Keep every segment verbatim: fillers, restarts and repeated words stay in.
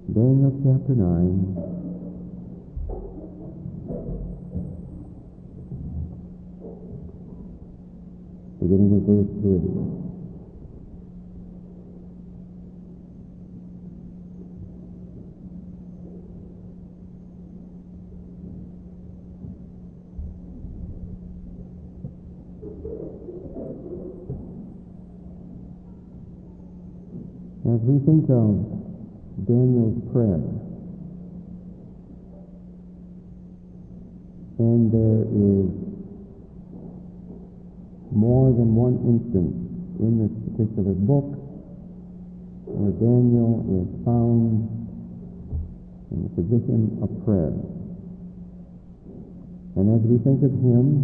Daniel chapter nine. Beginning with verse three. As we think of Daniel's prayer, and there is more than one instance in this particular book where Daniel is found in the position of prayer. And as we think of him,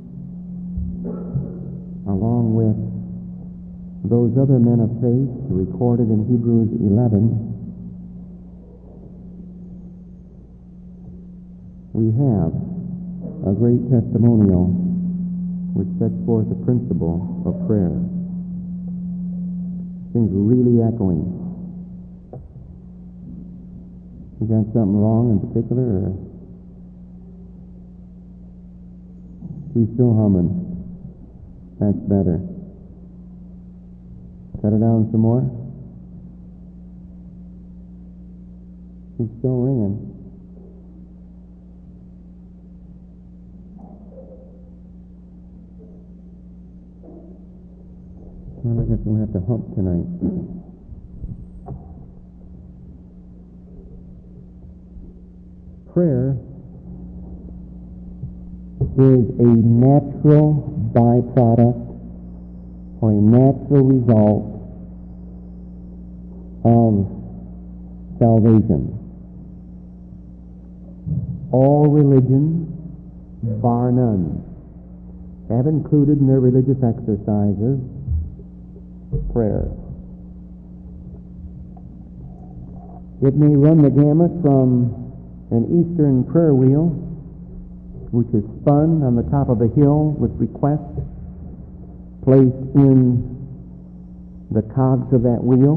along with those other men of faith recorded in Hebrews eleven, we have a great testimonial which sets forth the principle of prayer. Things really echoing. You got something wrong in particular, or he's still humming? That's better. Cut it down some more. He's still ringing. Well, I guess we'll have to hump tonight. Prayer is a natural byproduct or a natural result of salvation. All religions, bar none, have included in their religious exercises prayer. It may run the gamut from an Eastern prayer wheel, which is spun on the top of a hill with requests placed in the cogs of that wheel,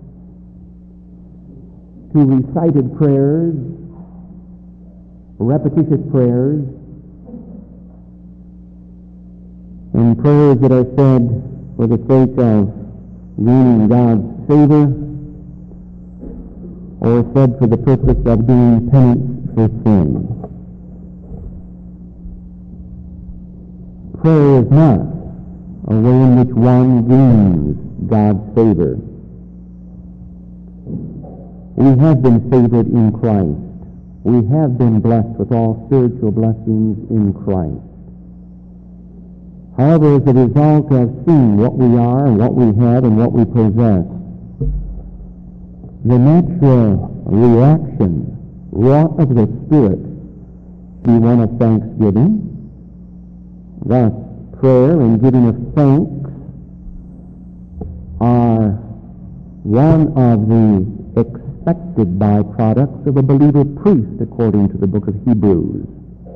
to recited prayers, repetitious prayers, and prayers that are said for the sake of gaining God's favor, or said for the purpose of doing penance for sin. Prayer is not a way in which one gains God's favor. We have been favored in Christ. We have been blessed with all spiritual blessings in Christ. However, as a result of seeing what we are and what we have and what we possess, the natural reaction wrought of the Spirit be one of thanksgiving. Thus, prayer and giving of thanks are one of the expected byproducts of a believer priest, according to the book of Hebrews.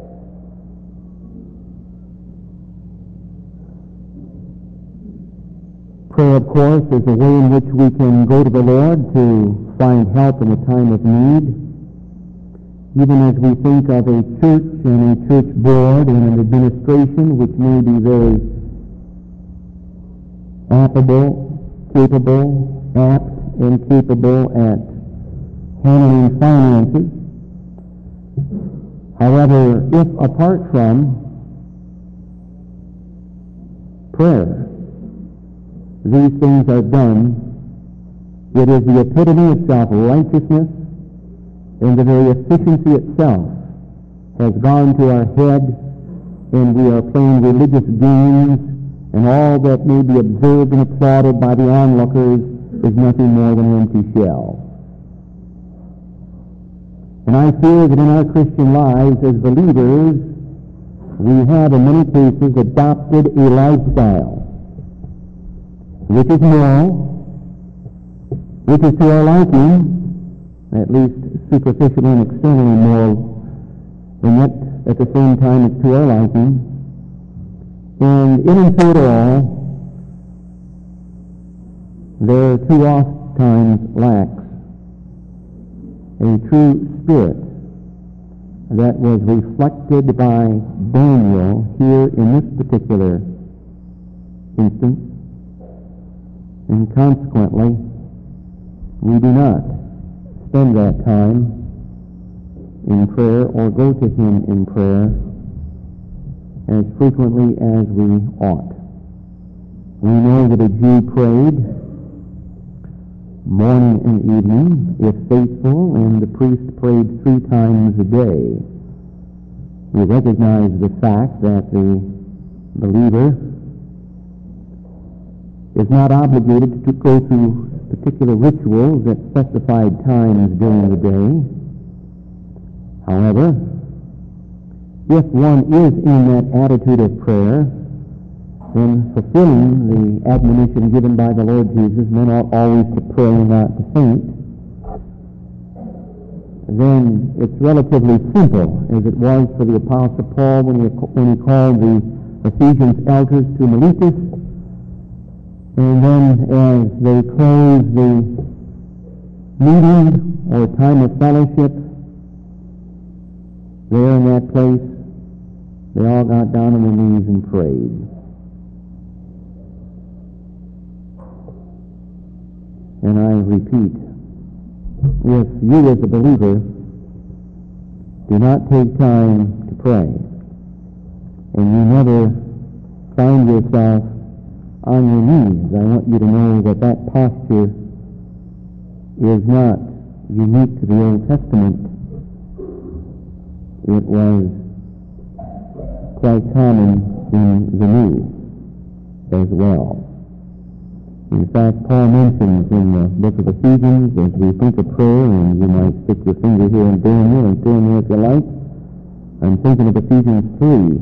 Prayer, of course, is a way in which we can go to the Lord to find help in a time of need. Even as we think of a church and a church board and an administration which may be very affable, capable, apt, and capable at handling finances. However, if apart from prayer, these things are done, it is the epitome of self-righteousness, and the very efficiency itself has gone to our head, and we are playing religious games, and all that may be observed and applauded by the onlookers is nothing more than an empty shell. And I fear that in our Christian lives as believers, we have in many cases adopted a lifestyle which is moral, which is to our liking, at least superficially and externally moral, and yet at the same time it's to our liking. And in and through it all, there are too oft times lacks. a true spirit that was reflected by Daniel here in this particular instance, and consequently, we do not spend that time in prayer or go to him in prayer as frequently as we ought. We know that a Jew prayed morning and evening, if faithful, and the priest prayed three times a day. We recognize the fact that the believer is not obligated to go through particular rituals at specified times during the day. However, if one is in that attitude of prayer, then fulfilling the admonition given by the Lord Jesus, men ought always to pray and not to faint, then it's relatively simple, as it was for the Apostle Paul when he, when he called the Ephesians elders to Miletus, and then as they closed the meeting or time of fellowship, there in that place, they all got down on their knees and prayed. And I repeat, if you as a believer do not take time to pray, and you never find yourself on your knees, I want you to know that that posture is not unique to the Old Testament. It was quite common in the New as well. In fact, Paul mentions in the book of Ephesians, as we think of prayer, and you might stick your finger here and there and there and there and there if you like, I'm thinking of Ephesians three.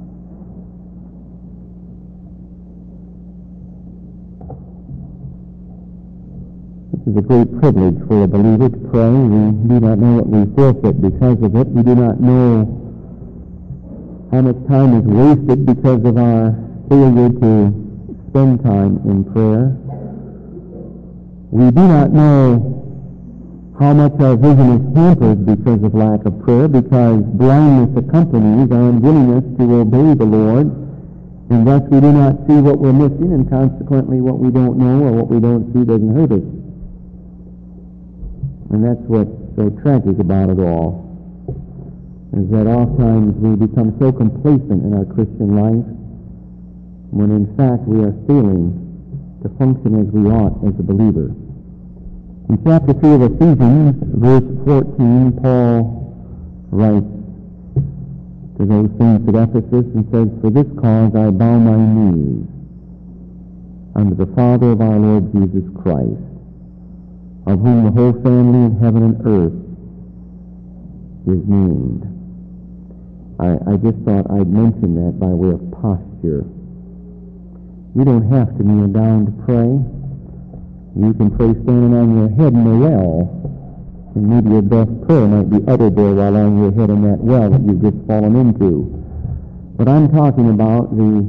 This is a great privilege for a believer to pray. We do not know what we forfeit because of it. We do not know how much time is wasted because of our failure to spend time in prayer. We do not know how much our vision is hampered because of lack of prayer, because blindness accompanies our unwillingness to obey the Lord, and thus we do not see what we're missing, and consequently what we don't know or what we don't see doesn't hurt us. And that's what's so tragic about it all, is that oftentimes we become so complacent in our Christian life when in fact we are failing to function as we ought as a believer. In chapter three of Ephesians, verse fourteen, Paul writes to those saints at Ephesus and says, "For this cause I bow my knees unto the Father of our Lord Jesus Christ, of whom the whole family in heaven and earth is named." I, I just thought I'd mention that by way of posture. You don't have to kneel down to pray. You can pray standing on your head in the well, and maybe your best prayer might be uttered there while on your head in that well that you've just fallen into. But I'm talking about the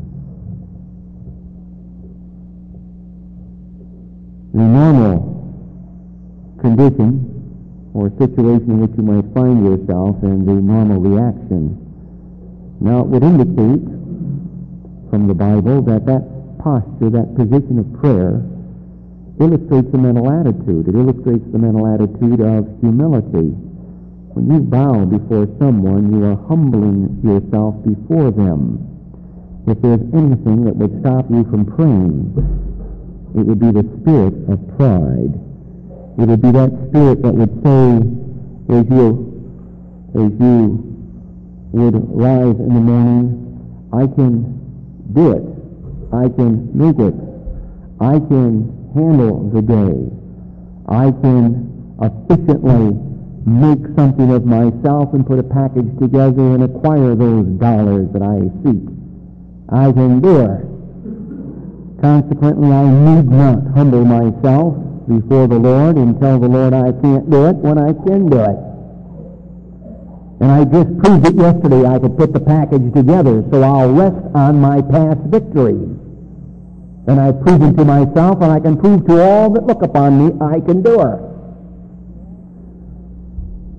the normal condition or situation in which you might find yourself and the normal reaction. Now, it would indicate from the Bible that that posture, that position of prayer, illustrates a mental attitude. It illustrates the mental attitude of humility. When you bow before someone, you are humbling yourself before them. If there's anything that would stop you from praying, it would be the spirit of pride. It would be that spirit that would say, as you, as you would rise in the morning, I can do it. I can make it. I can handle the day. I can efficiently make something of myself and put a package together and acquire those dollars that I seek. I can do it. Consequently, I need not humble myself before the Lord and tell the Lord I can't do it when I can do it. And I just proved it yesterday. I could put the package together, so I'll rest on my past victories. And I've proven to myself, and I can prove to all that look upon me, I can do it.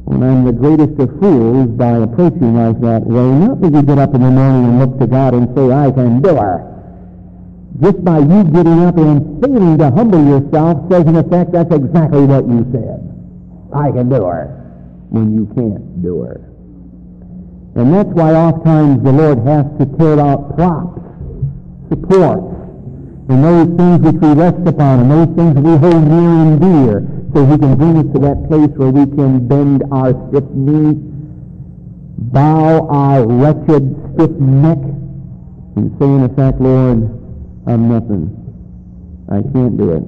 when I'm the greatest of fools by approaching like that way, not that you get up in the morning and look to God and say, I can do her. Just by you getting up and failing to humble yourself says, in effect, that's exactly what you said. I can do her, when you can't do her. And that's why oftentimes the Lord has to tear out props, supports, and those things which we rest upon, and those things we hold near and dear, so He can bring us to that place where we can bend our stiff knee, bow our wretched stiff neck, and say, in effect, Lord, I'm nothing. I can't do it.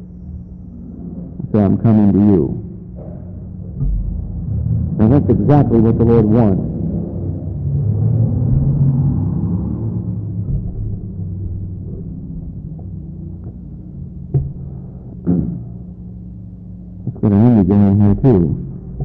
So I'm coming to you. And that's exactly what the Lord wants. Let's get an image in here too.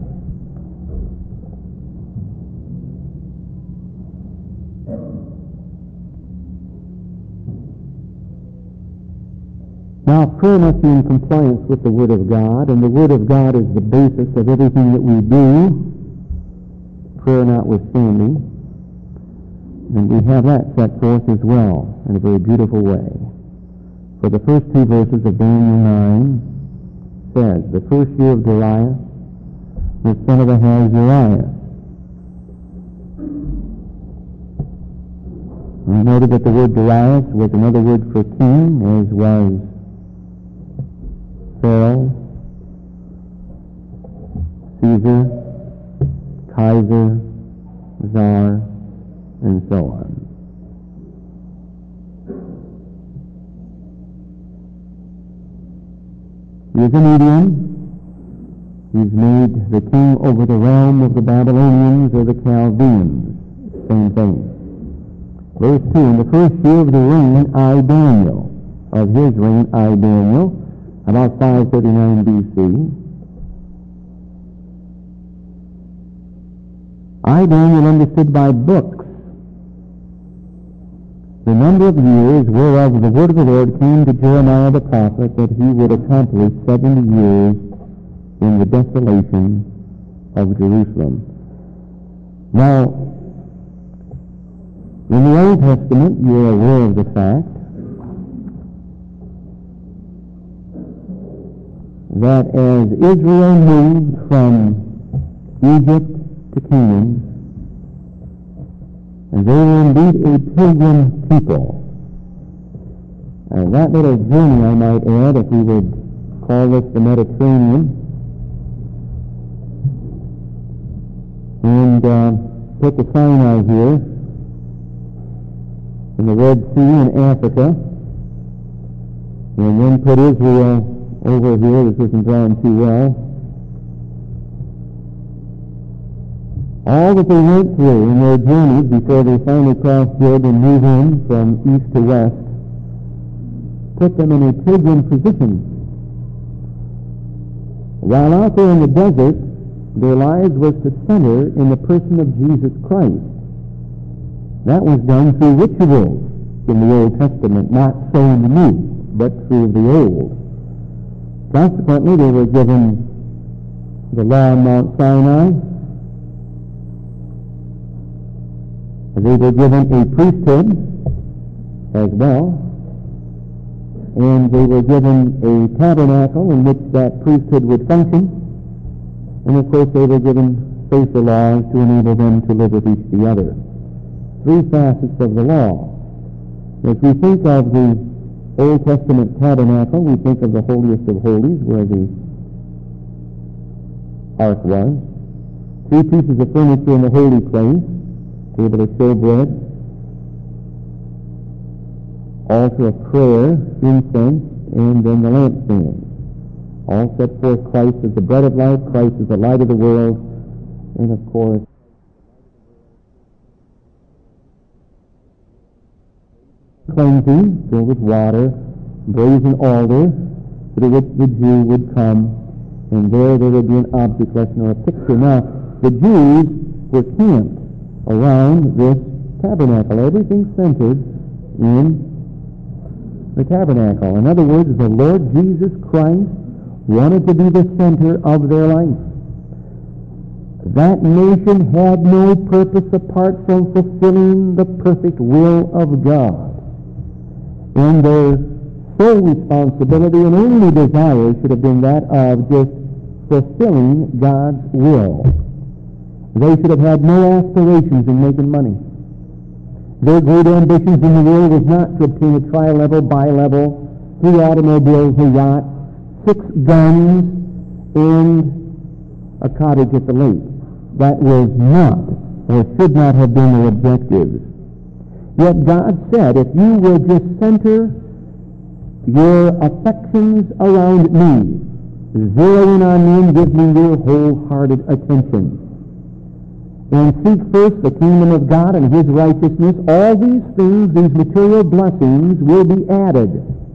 Now, prayer must be in compliance with the Word of God, and the Word of God is the basis of everything that we do, prayer notwithstanding. And we have that set forth as well in a very beautiful way. For the first two verses of Daniel nine says, the first year of Darius, the son of Ahasuerus. We noted that the word Darius was another word for king, as was Pharaoh, Caesar, Kaiser, Tsar, and so on. He is a medium. He's made the king over the realm of the Babylonians or the Chaldeans. Same thing. Verse two, in the first year of the reign, I, Daniel, of his reign, I, Daniel, about five thirty-nine B C, I, Daniel, understood by books the number of years whereof the word of the Lord came to Jeremiah the prophet, that he would accomplish seventy years in the desolation of Jerusalem. Now, in the Old Testament, you are aware of the fact that as Israel moved from Egypt to Canaan, and they were indeed a pilgrim people. And that little journey, I might add, if we would call this the Mediterranean, and uh, put the Sinai here, in the Red Sea in Africa, and then put Israel over here. This isn't drawn too well. All that they went through in their journeys before they finally crossed Jordan and moved in from east to west put them in a pilgrim position. While out there in the desert, their lives was to center in the person of Jesus Christ. That was done through rituals in the Old Testament, not so in the New, but through the Old. Consequently, they were given the law on Mount Sinai. They were given a priesthood as well, and they were given a tabernacle in which that priesthood would function, and of course they were given spatial laws to enable them to live with each the other. Three facets of the law. As we think of the Old Testament tabernacle, we think of the holiest of holies, where the ark was. Three pieces of furniture in the holy place, table of showbread, altar of prayer, incense, and then the lampstand. All set forth Christ as the bread of life, Christ as the light of the world, and of course, cleansing, filled with water, brazen altar, through which the Jew would come, and there there would be an object lesson or a picture. Now, the Jews were camped around this tabernacle. Everything centered in the tabernacle. In other words, the Lord Jesus Christ wanted to be the center of their life. That nation had no purpose apart from fulfilling the perfect will of God. And their sole responsibility and only desire should have been that of just fulfilling God's will. They should have had no aspirations in making money. Their great ambitions in the world was not to obtain a tri-level, bi-level, three automobiles, a yacht, six guns, and a cottage at the lake. That was not, or should not have been, their objectives. Yet God said, if you will just center your affections around me, zero in on me and give me your wholehearted attention, and seek first the kingdom of God and His righteousness, all these things, these material blessings, will be added.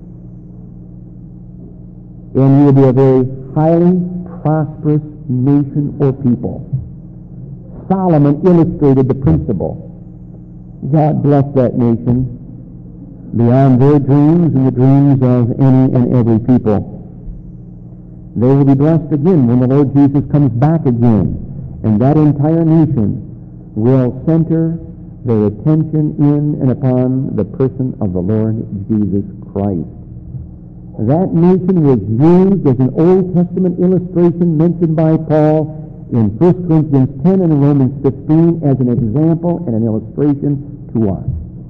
And you will be a very highly prosperous nation or people. Solomon illustrated the principle. God blessed that nation beyond their dreams and the dreams of any and every people. They will be blessed again when the Lord Jesus comes back again. And that entire nation will center their attention in and upon the person of the Lord Jesus Christ. That nation was used as an Old Testament illustration mentioned by Paul in First Corinthians ten and in Romans fifteen as an example and an illustration to us.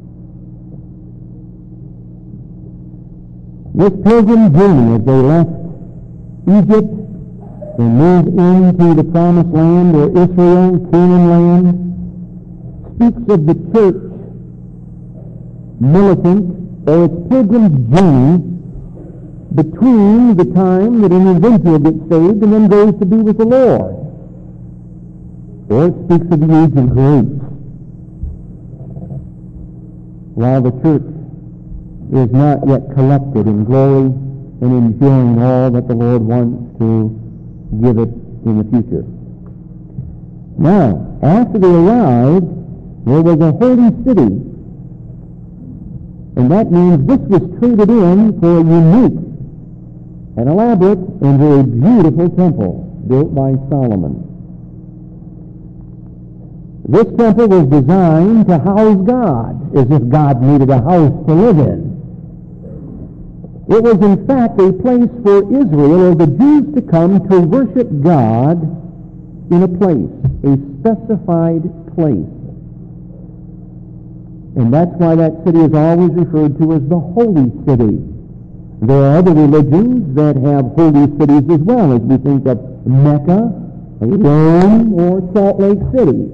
This pilgrim journey, as they left Egypt and moved into the Promised Land, or Israel, Canaan land, speaks of the church militant, or its pilgrim journey between the time that an individual gets saved and then goes to be with the Lord. Or it speaks of the age of grace, while the church is not yet collected in glory and enjoying all that the Lord wants to give it in the future. Now, after they arrived, there was a holy city, and that means this was traded in for a unique and elaborate and very beautiful temple built by Solomon. This temple was designed to house God, as if God needed a house to live in. It was in fact a place for Israel, or the Jews, to come to worship God in a place, a specified place. And that's why that city is always referred to as the Holy City. There are other religions that have holy cities as well, as we think of Mecca, Rome, or Salt Lake City.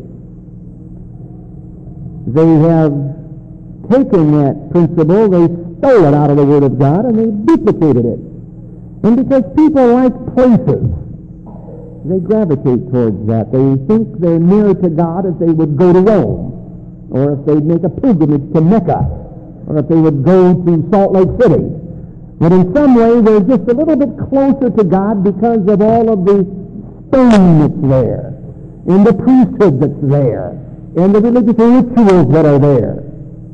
They have taken that principle, they stole it out of the Word of God, and they duplicated it. And because people like places, they gravitate towards that. They think they're nearer to God if they would go to Rome, or if they'd make a pilgrimage to Mecca, or if they would go to Salt Lake City. But in some way, they're just a little bit closer to God because of all of the stone that's there, and the priesthood that's there, and the religious rituals that are there.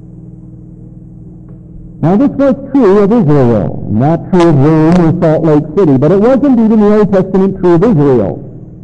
Now, this was true of Israel, not true of Rome or Salt Lake City, but it was indeed in the Old Testament true of Israel.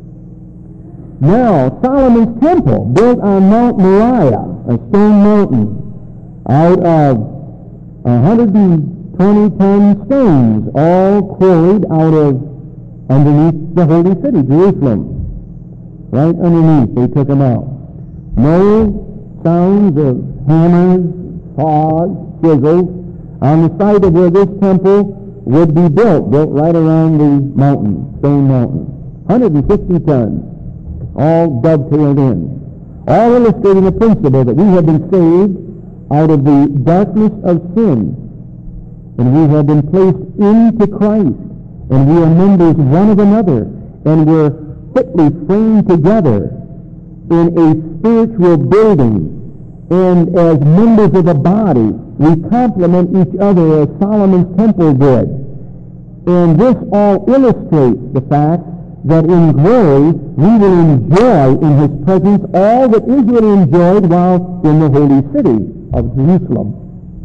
Now, Solomon's temple, built on Mount Moriah, a stone mountain, out of one hundred twenty ton stones, all quarried out of underneath the holy city, Jerusalem. Right underneath, they took them out. No sounds of hammers, saws, chisels, on the site of where this temple would be built, built right around the mountain, Stone Mountain. one hundred fifty tons, all dovetailed in, all illustrating the principle that we have been saved out of the darkness of sin, and we have been placed into Christ, and we are members one of another, and we're fitly framed together in a spiritual building, and as members of the body, we complement each other as Solomon's temple did. And this all illustrates the fact that in glory we will enjoy in His presence all that Israel enjoyed while in the holy city of Jerusalem.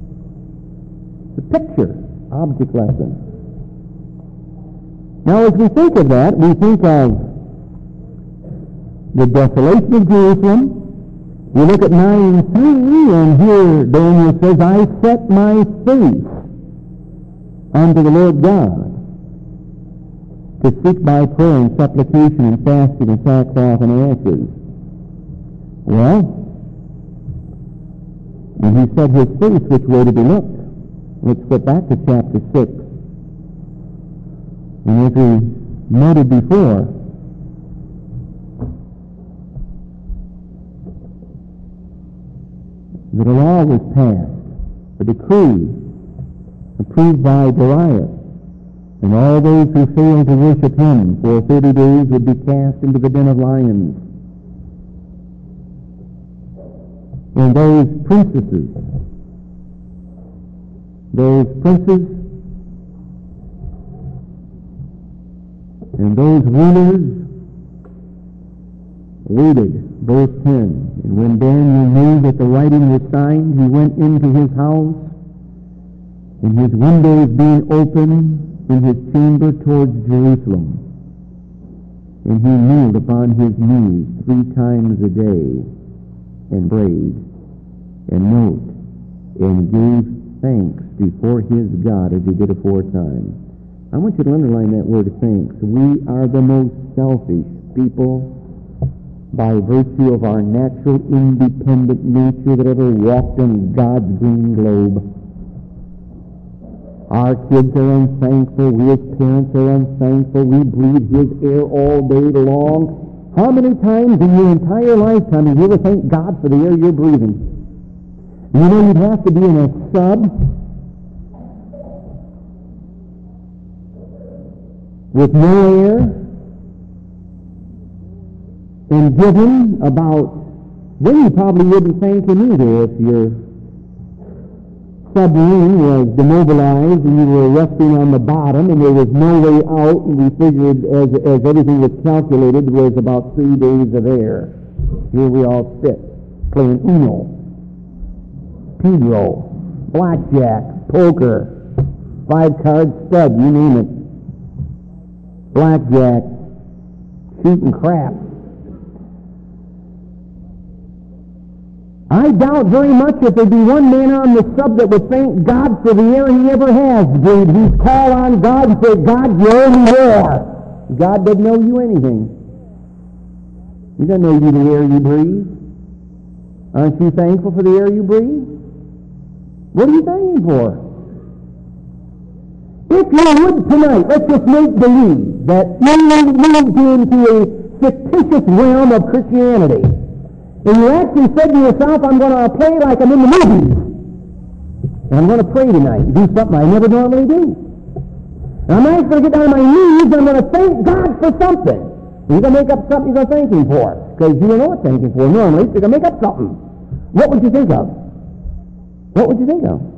The picture, object lesson. Now as we think of that, we think of the desolation of Jerusalem. You look at nine three, and here Daniel says, I set my face unto the Lord God to seek by prayer and supplication and fasting and sackcloth and ashes. Well, when he set his face, which way did he look? Let's get back to chapter six. And as we noted before, that a law was passed, a decree approved by Darius, and all those who failed to worship him for thirty days would be cast into the den of lions. And those princesses, those princes, and those rulers waited, verse ten. And when Daniel knew that the writing was signed, he went into his house, and his windows being open in his chamber towards Jerusalem. And he kneeled upon his knees three times a day, and prayed, and note, and gave thanks before his God as he did aforetime. I want you to underline that word thanks. We are the most selfish people by virtue of our natural independent nature that ever walked on God's green globe. Our kids are unthankful. We as parents are unthankful. We breathe his air all day long. How many times in your entire lifetime have you ever thanked God for the air you're breathing? You know you'd have to be in a sub with no air and given about, then you probably wouldn't thank him either if your submarine was demobilized and you were resting on the bottom and there was no way out, and we figured as, as everything was calculated there was about three days of air. Here we all sit playing Uno, Pedro, blackjack, poker, five-card stud, you name it, blackjack, shooting crap. I doubt very much if there'd be one man on the sub that would thank God for the air he ever has breathed. He'd call on God and say, God, you owe me more. God doesn't owe you anything. He doesn't owe you the air you breathe. Aren't you thankful for the air you breathe? What are you thankful for? If you would tonight, let's just make believe that you moved into a fictitious realm of Christianity. And you actually said to yourself, I'm going to play like I'm in the movies. And I'm going to pray tonight and do something I never normally do. And I'm actually going to get down on my knees and I'm going to thank God for something. And you're going to make up something you're going to thank him for. Because you don't know what to thank him for normally, so you're going to make up something. What would you think of? What would you think of?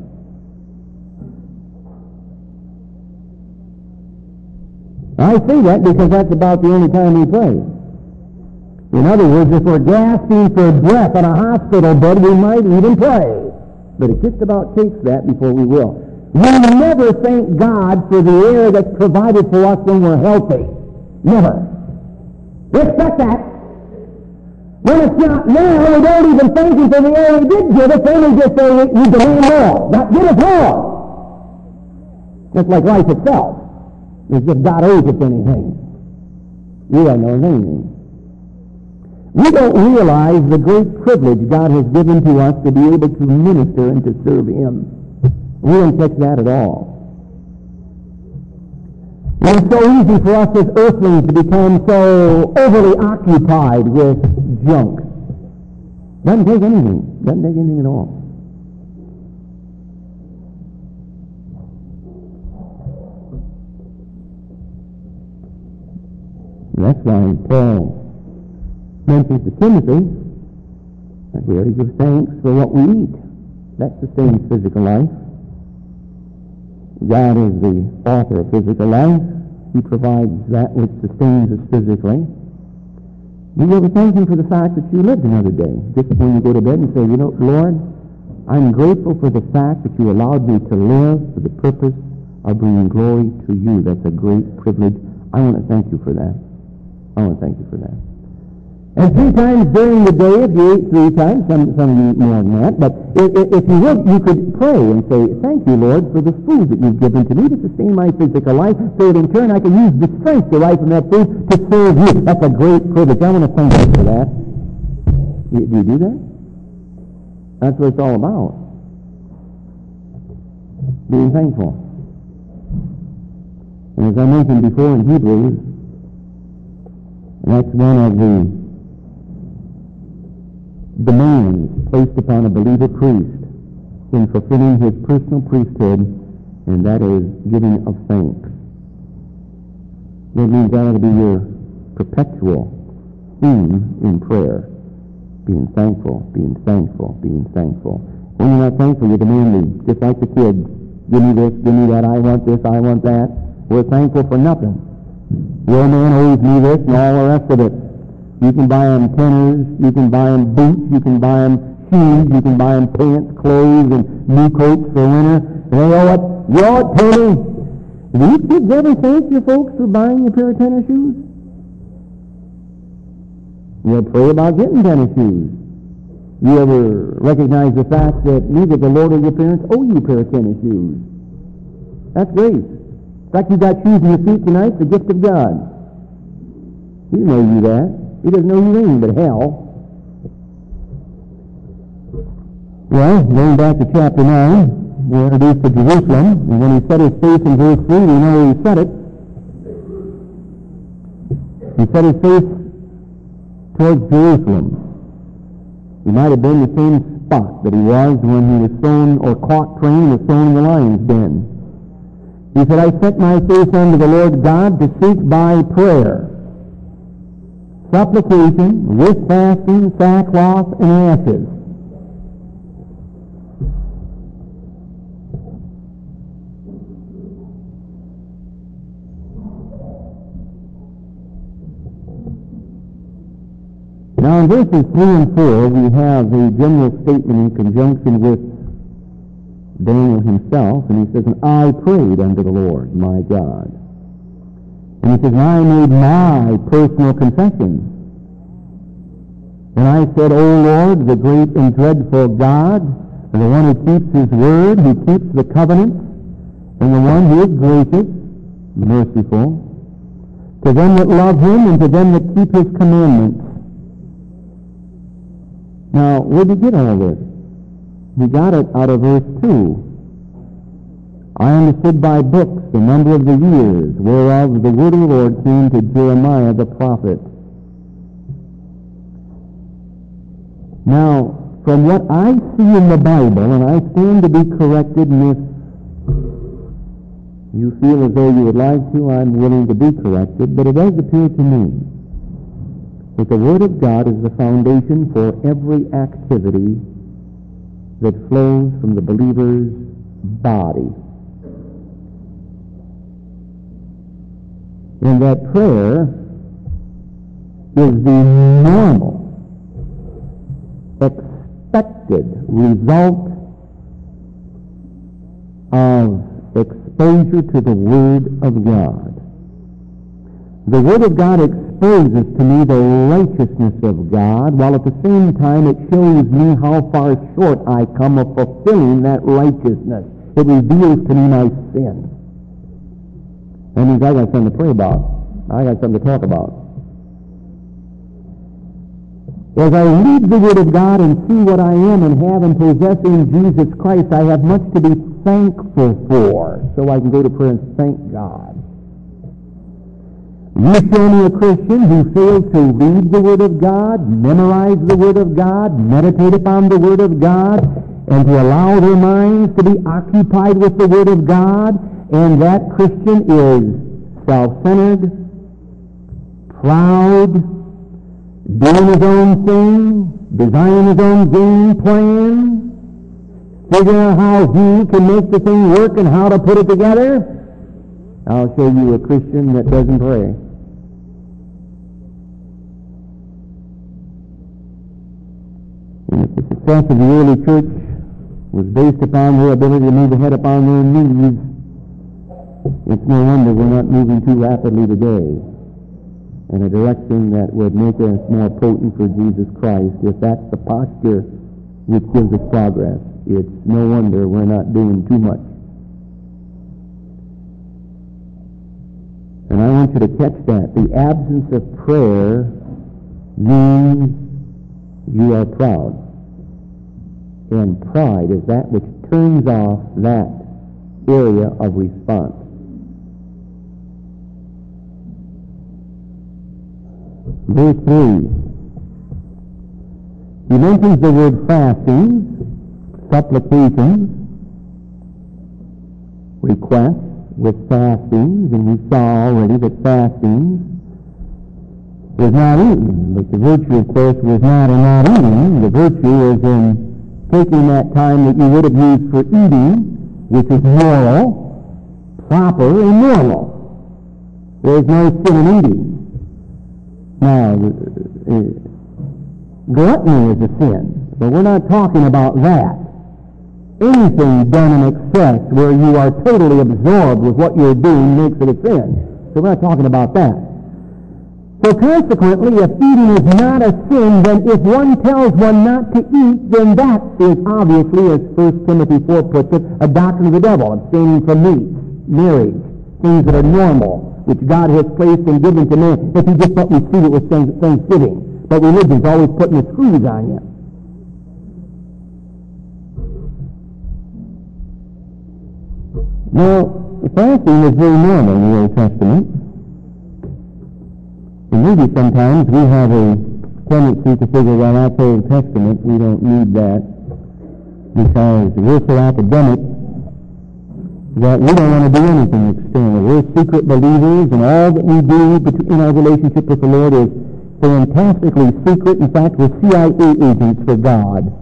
I say that because that's about the only time we pray. In other words, if we're gasping for breath on a hospital bed, we might even pray. But it just about takes that before we will. We never thank God for the air that's provided for us when we're healthy. Never. We expect that. When it's not now, we don't even thank him for the air he did give us, then we just say we demand more. Not give us more. Just like life itself. It's just God owes us anything. We don't know anything. We don't realize the great privilege God has given to us to be able to minister and to serve him. We don't catch that at all. And it's so easy for us as earthlings to become so overly occupied with junk. Doesn't take anything. Doesn't take anything at all. That's why Paul mentions to Timothy that we are to give thanks for what we eat. That sustains physical life. God is the author of physical life. He provides that which sustains us physically. You ever thank him for the fact that you lived another day? Just when you go to bed and say, you know, Lord, I'm grateful for the fact that you allowed me to live for the purpose of bringing glory to you. That's a great privilege. I want to thank you for that. I want to thank you for that. And three times during the day, if you eat three times, some, some of you eat more than that, but if, if you would, you could pray and say, thank you, Lord, for the food that you've given to me to sustain my physical life, so that in turn I can use the strength derived from that food to serve you. That's a great privilege. I want to thank you for that. Do you, do you do that? That's what it's all about. Being thankful. And as I mentioned before in Hebrews, that's one of the demands placed upon a believer priest in fulfilling his personal priesthood, and that is giving of thanks. That means that ought to be your perpetual theme in prayer. Being thankful, being thankful, being thankful. When you're not thankful, you're demanding, just like the kids. Give me this, give me that, I want this, I want that. We're thankful for nothing. The old man owes me this and all the rest of it. You can buy them tenors, you can buy them boots, you can buy them shoes, you can buy them pants, clothes, and new coats for winter. And they owe it. You owe it to me. Do you kids ever thank your folks for buying you a pair of tennis shoes? You ever pray about getting tennis shoes? You ever recognize the fact that neither the Lord or your parents owe you a pair of tennis shoes? That's grace. In fact, you got shoes in your feet tonight, the gift of God. He didn't owe you that. He doesn't know you anything but hell. Well, going back to chapter nine, we're introduced to Jerusalem, and when he set his face in verse three, we know he set it. He set his face towards Jerusalem. He might have been the same spot that he was when he was thrown or caught trained and was thrown in the lion's den. He said, I set my face unto the Lord God to seek by prayer, supplication, with fasting, sackcloth, and ashes. Now in verses three and four, we have a general statement in conjunction with Daniel himself, and he says, and I prayed unto the Lord, my God. And he says, and I made my personal confession. And I said, O Lord, the great and dreadful God, and the one who keeps his word, who keeps the covenant, and the one who is gracious, merciful, to them that love him and to them that keep his commandments. Now, where did he get all this? He got it out of verse two. I understood by books the number of the years whereof the word of the Lord came to Jeremiah the prophet. Now, from what I see in the Bible, and I stand to be corrected, and if you feel as though you would like to, I'm willing to be corrected, but it does appear to me that the Word of God is the foundation for every activity that flows from the believer's body. And that prayer is the normal, expected result of exposure to the Word of God. The Word of God exposes to me the righteousness of God, while at the same time it shows me how far short I come of fulfilling that righteousness. It reveals to me my sin. That means I got something to pray about. I got something to talk about. As I read the Word of God and see what I am and have and possess in Jesus Christ, I have much to be thankful for, so I can go to prayer and thank God. You show me a Christian who fails to read the Word of God, memorize the Word of God, meditate upon the Word of God, and to allow their minds to be occupied with the Word of God, and that Christian is self-centered, proud, doing his own thing, designing his own game plan, figuring out how he can make the thing work and how to put it together. I'll show you a Christian that doesn't pray. And if the success of the early church was based upon their ability to move ahead upon their knees, it's no wonder we're not moving too rapidly today. and a direction that would make us more potent for Jesus Christ, if that's the posture which gives us progress, it's no wonder we're not doing too much. And I want you to catch that. The absence of prayer means you are proud. And pride is that which turns off that area of response. Verse three. He mentions the word fasting, supplications, requests with fastings, and we saw already that fasting was not eating. But the virtue, of course, was not in not eating. The virtue is in taking that time that you would have used for eating, which is moral, proper, and normal. There is no sin in eating. Now, uh, gluttony is a sin, but we're not talking about that. Anything done in excess where you are totally absorbed with what you're doing makes it a sin. So we're not talking about that. So consequently, if eating is not a sin, then if one tells one not to eat, then that is obviously, as First Timothy four puts it, a doctrine of the devil, abstaining from meat, marriage, things that are normal, which God has placed and given to man. If you just don't receive it with thanksgiving. But religion's always putting the screws on you. Now, fasting is very normal in the Old Testament. And maybe sometimes we have a tendency to figure, well, that's Old Testament, we don't need that, because we're so academic that we don't want to do anything external. We're secret believers, and all that we do in our relationship with the Lord is fantastically secret. In fact, we're C I A agents for God.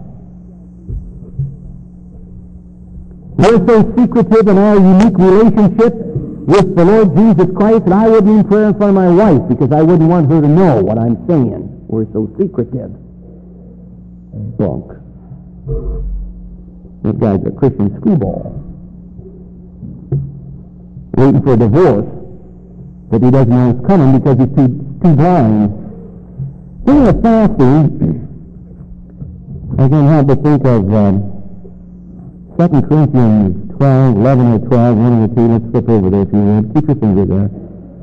We're so secretive in our unique relationship with the Lord Jesus Christ that I wouldn't even pray in front of my wife because I wouldn't want her to know what I'm saying. We're so secretive. Bunk. This guy's a Christian screwball. Waiting for a divorce that he doesn't know is coming because he's too, too blind. Speaking of fasting, I can't help but think of um, Second Corinthians twelve, eleven or twelve, one of the two. Let's flip over there if you would. Keep your finger there.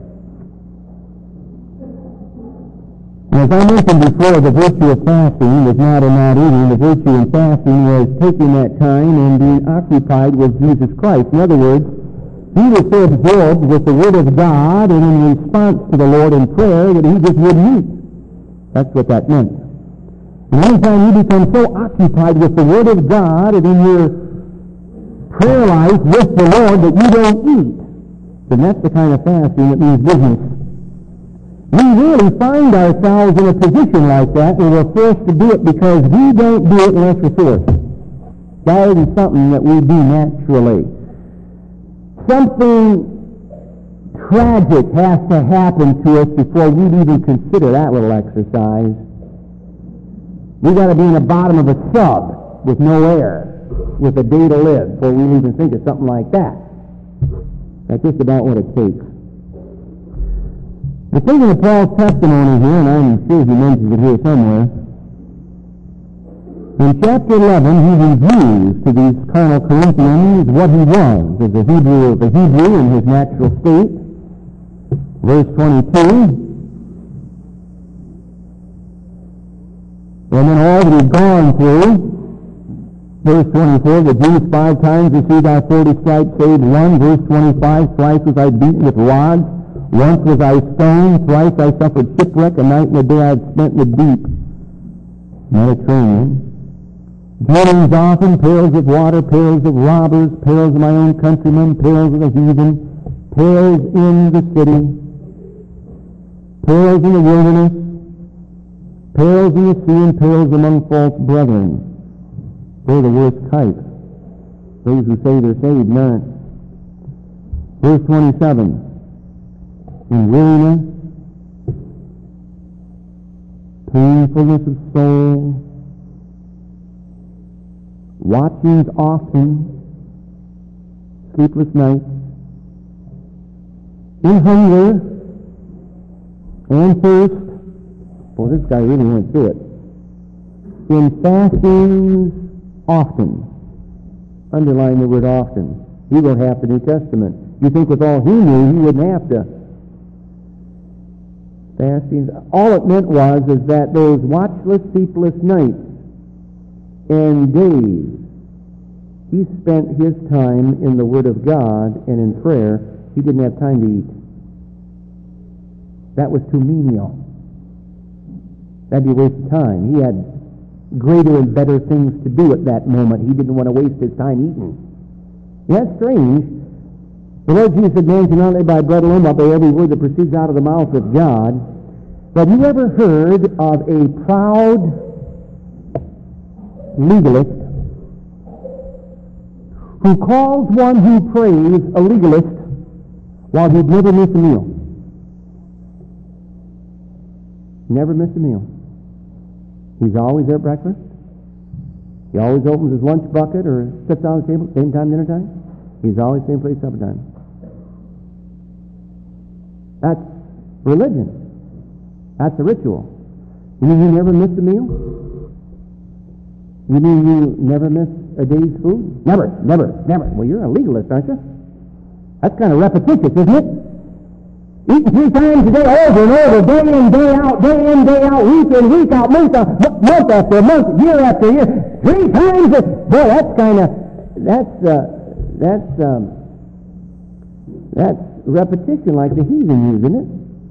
As I mentioned before, the virtue of fasting was not in not eating. The virtue in fasting was taking that time and being occupied with Jesus Christ. In other words, he was so absorbed with the Word of God and in response to the Lord in prayer that he just wouldn't eat. That's what that meant. And anytime you become so occupied with the Word of God and in your prayer life with the Lord that you don't eat, then that's the kind of fasting that means business. We really find ourselves in a position like that where we're forced to do it because we don't do it unless we're forced. That isn't something that we do naturally. Something tragic has to happen to us before we'd even consider that little exercise. We've got to be in the bottom of a sub with no air, with a day to live, before we even think of something like that. That's just about what it takes. We're thinking of Paul's testimony here, and I'm sure he mentions it here somewhere. In chapter eleven, he reviews to these carnal Corinthians what he was as a Hebrew of a Hebrew in his natural state. Verse twenty-two. And then all that he'd gone through. Verse twenty-four, the Jews five times received our forty stripes, saved one. Verse twenty-five, thrice was I beaten with rods. Once was I stoned. Thrice I suffered shipwreck. A night and a day I had spent in the deep Mediterranean. Journeys often, perils of water, perils of robbers, perils of my own countrymen, perils of the heathen, perils in the city, perils in the wilderness, perils in the sea, and perils among false brethren. They're the worst type. Those who say they're saved, not. Verse twenty-seven. In weariness, painfulness of soul, watchings often, sleepless nights, in hunger, And first, well, this guy really went through it. In fastings often. Underline the word often. He wrote half the New Testament. You think with all he knew, he wouldn't have to. Fastings. All it meant was is that those watchless, sleepless nights and days, he spent his time in the Word of God and in prayer. He didn't have time to eat. That was too menial. That'd be a waste of time. He had greater and better things to do at that moment. He didn't want to waste his time eating. Yeah, that's strange. The Lord Jesus said, man shall not live by bread alone, but by every word that proceeds out of the mouth of God. Have you ever heard of a proud legalist who calls one who prays a legalist while he'd never missed a meal? Never missed a meal. He's always there at breakfast. He always opens his lunch bucket or sits down at the table, same time, dinner time. He's always same place, supper time. That's religion. That's a ritual. You mean you never missed a meal? You mean you never miss a day's food? Never, never, never. Well, you're a legalist, aren't you? That's kind of repetitious, isn't it? Eating three times a day, over and over, day in, day out, day in, day out, week in, week out, month, after, month after month, year after year, three times a... Boy, that's kind of... That's, uh, that's, um... That's repetition like the heathen use, isn't it?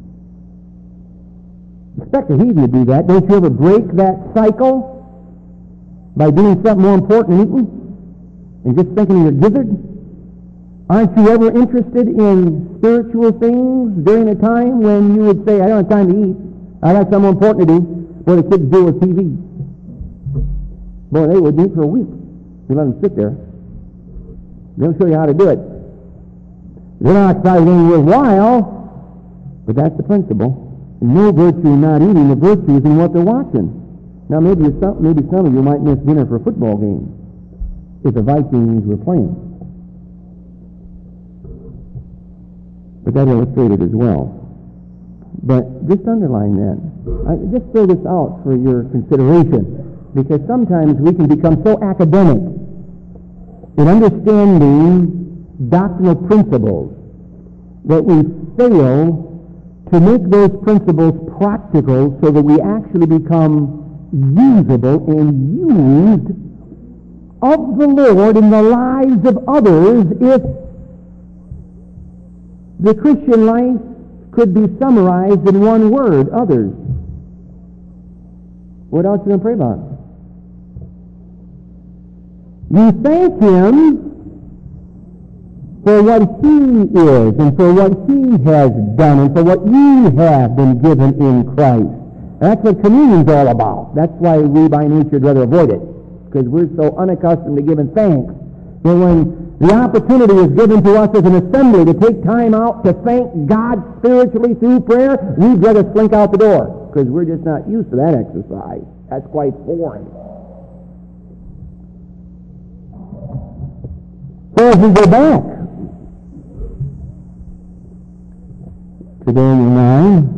Expect a heathen to do that. Don't you ever break that cycle by doing something more important than eating? And just thinking you're gizzard? Aren't you ever interested in spiritual things during a time when you would say, I don't have time to eat. I got something more important to do. What the kids do with T V. Boy, they would eat for a week. You let them sit there. They'll show you how to do it. They're not excited any worthwhile, but that's the principle. No virtue in not eating. The virtue is in what they're watching. Now, maybe some, maybe some of you might miss dinner for a football game if the Vikings were playing. But that illustrated as well. But just underline that. I just throw this out for your consideration, because sometimes we can become so academic in understanding doctrinal principles that we fail to make those principles practical so that we actually become usable and used of the Lord in the lives of others. If the Christian life could be summarized in one word, others. What else are you going to pray about? You thank Him for what He is and for what He has done and for what you have been given in Christ. And that's what communion's all about. That's why we by nature would rather avoid it, because we're so unaccustomed to giving thanks. But when the opportunity is given to us as an assembly to take time out to thank God spiritually through prayer, we'd rather slink out the door, because we're just not used to that exercise. That's quite foreign. So as we go back to Daniel nine,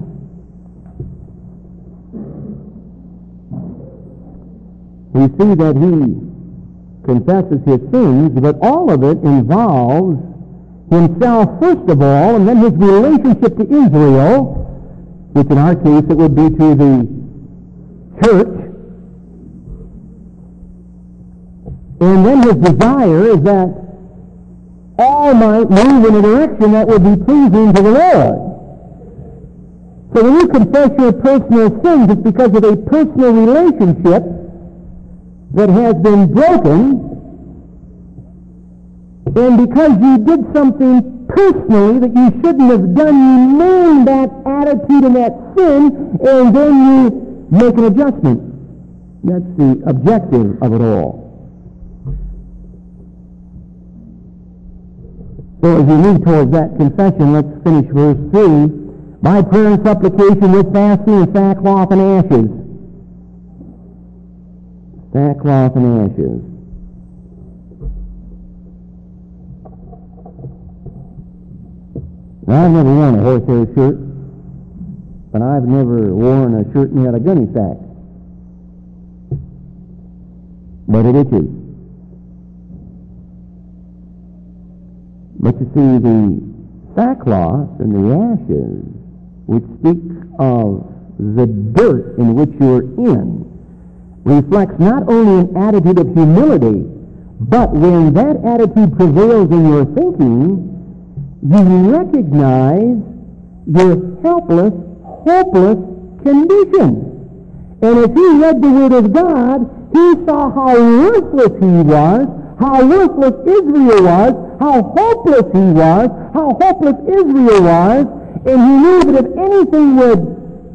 we see that he confesses his sins, but all of it involves himself first of all, and then his relationship to Israel, which in our case it would be to the church, and then his desire is that all might move in a direction that would be pleasing to the Lord. So when you confess your personal sins, it's because of a personal relationship that has been broken, and because you did something personally that you shouldn't have done, you name that attitude and that sin, and then you make an adjustment. That's the objective of it all. So as we move towards that confession, let's finish verse three. By prayer and supplication with fasting and sackcloth and ashes. Sackcloth and ashes. Now, I've never worn a horsehair shirt. but I've never worn a shirt and had a gunny sack. But it itches. But you see, the sackcloth and the ashes, which speak of the dirt in which you're in, reflects not only an attitude of humility, but when that attitude prevails in your thinking, you recognize your helpless, hopeless condition. And if he read the Word of God, he saw how worthless he was, how worthless Israel was, how hopeless he was, how hopeless Israel was, and he knew that if anything would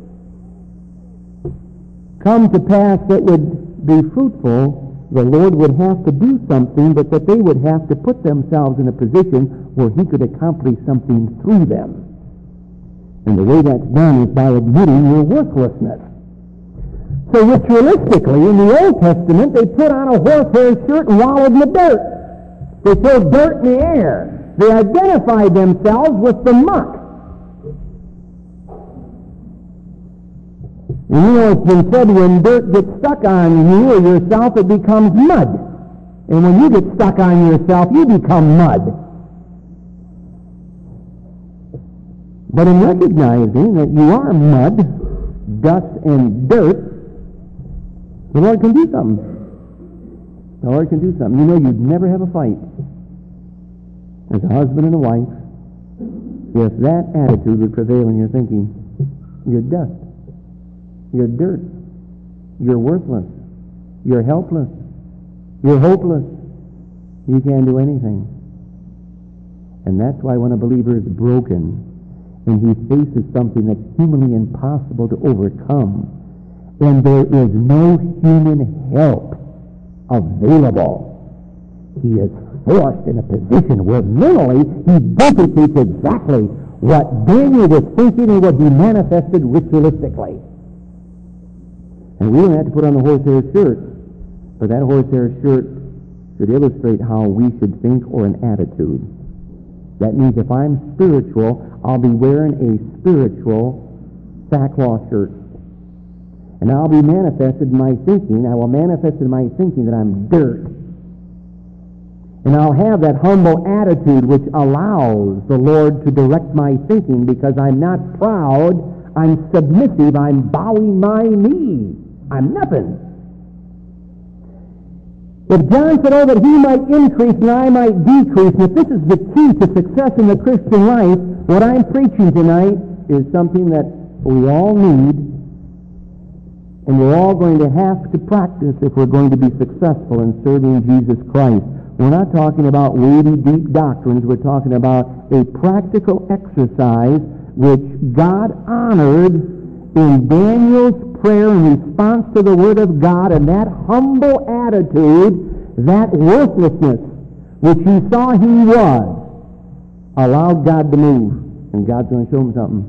come to pass that would be fruitful, the Lord would have to do something, but that they would have to put themselves in a position where he could accomplish something through them. And the way that's done is by admitting your worthlessness. So ritualistically, in the Old Testament, they put on a horsehair shirt and wallowed in the dirt. They threw dirt in the air. They identified themselves with the muck. And you know, it's been said when dirt gets stuck on you or yourself, it becomes mud. And when you get stuck on yourself, you become mud. But in recognizing that you are mud, dust, and dirt, the Lord can do something. The Lord can do something. You know, you'd never have a fight as a husband and a wife if that attitude would prevail in your thinking. You're dust. You're dirt. You're worthless. You're helpless. You're hopeless. You can't do anything. And that's why when a believer is broken and he faces something that's humanly impossible to overcome, and there is no human help available, he is forced in a position where mentally he duplicates exactly what Daniel was thinking and what he manifested ritualistically. And we don't have to put on the horsehair shirt, but that horsehair shirt should illustrate how we should think or an attitude. That means if I'm spiritual, I'll be wearing a spiritual sackcloth shirt. And I'll be manifested in my thinking, I will manifest in my thinking that I'm dirt. And I'll have that humble attitude which allows the Lord to direct my thinking because I'm not proud, I'm submissive, I'm bowing my knee. I'm nothing. If John said, oh, that he might increase and I might decrease, and if this is the key to success in the Christian life, what I'm preaching tonight is something that we all need, and we're all going to have to practice if we're going to be successful in serving Jesus Christ. We're not talking about weighty, deep doctrines. We're talking about a practical exercise which God honored in Daniel's prayer in response to the Word of God, and that humble attitude, that worthlessness, which he saw he was, allowed God to move, and God's going to show him something.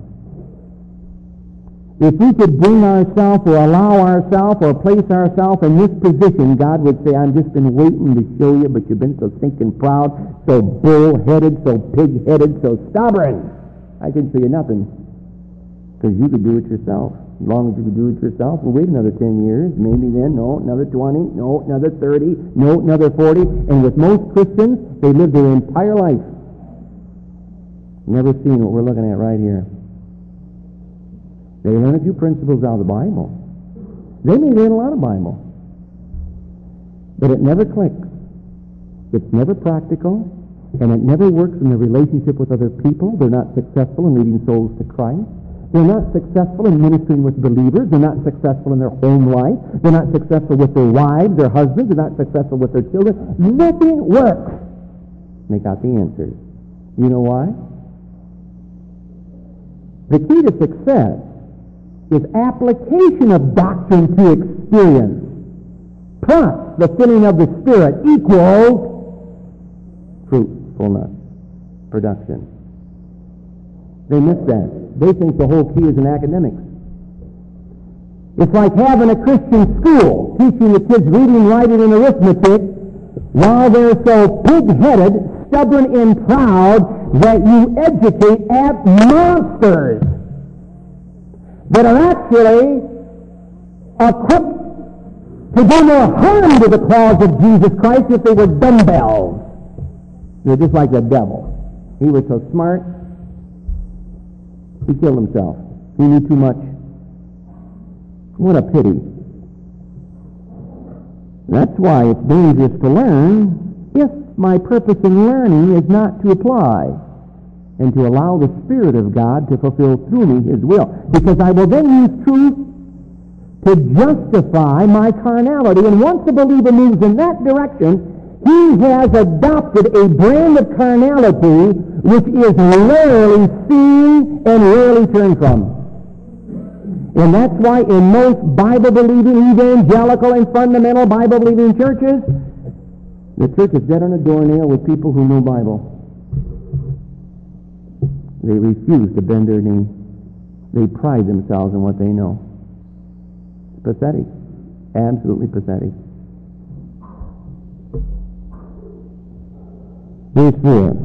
If we could bring ourselves or allow ourselves or place ourselves in this position, God would say, I've just been waiting to show you, but you've been so stinking proud, so bull-headed, so pig-headed, so stubborn. I can show you nothing, because you could do it yourself. As long as you could do it yourself, we'll wait another ten years, maybe then, no, another twenty, no, another thirty, no, another forty. And with most Christians, they live their entire life never seen what we're looking at right here. They learn a few principles out of the Bible. They may learn a lot of Bible. But it never clicks. It's never practical, and it never works in their relationship with other people. They're not successful in leading souls to Christ. They're not successful in ministering with believers. They're not successful in their home life. They're not successful with their wives, their husbands. They're not successful with their children. Nothing works. They got the answers. You know why? The key to success is application of doctrine to experience, plus the filling of the Spirit equals fruitfulness, production. They miss that. They think the whole key is in academics. It's like having a Christian school teaching the kids reading, writing, and arithmetic while they're so pig-headed, stubborn, and proud that you educate as monsters. that are actually equipped to do more harm to the cause of Jesus Christ if they were dumbbells. They're just like the devil. He was so smart, he killed himself. He knew too much. What a pity. That's why it's dangerous to learn if my purpose in learning is not to apply and to allow the Spirit of God to fulfill through me His will. Because I will then use truth to justify my carnality. And once the believer moves in that direction, he has adopted a brand of carnality which is rarely seen and rarely turned from. And that's why in most Bible-believing, evangelical, and fundamental Bible-believing churches, the church is dead on a doornail with people who know Bible. They refuse to bend their knee. They pride themselves in what they know. It's pathetic. Absolutely pathetic. Verse four.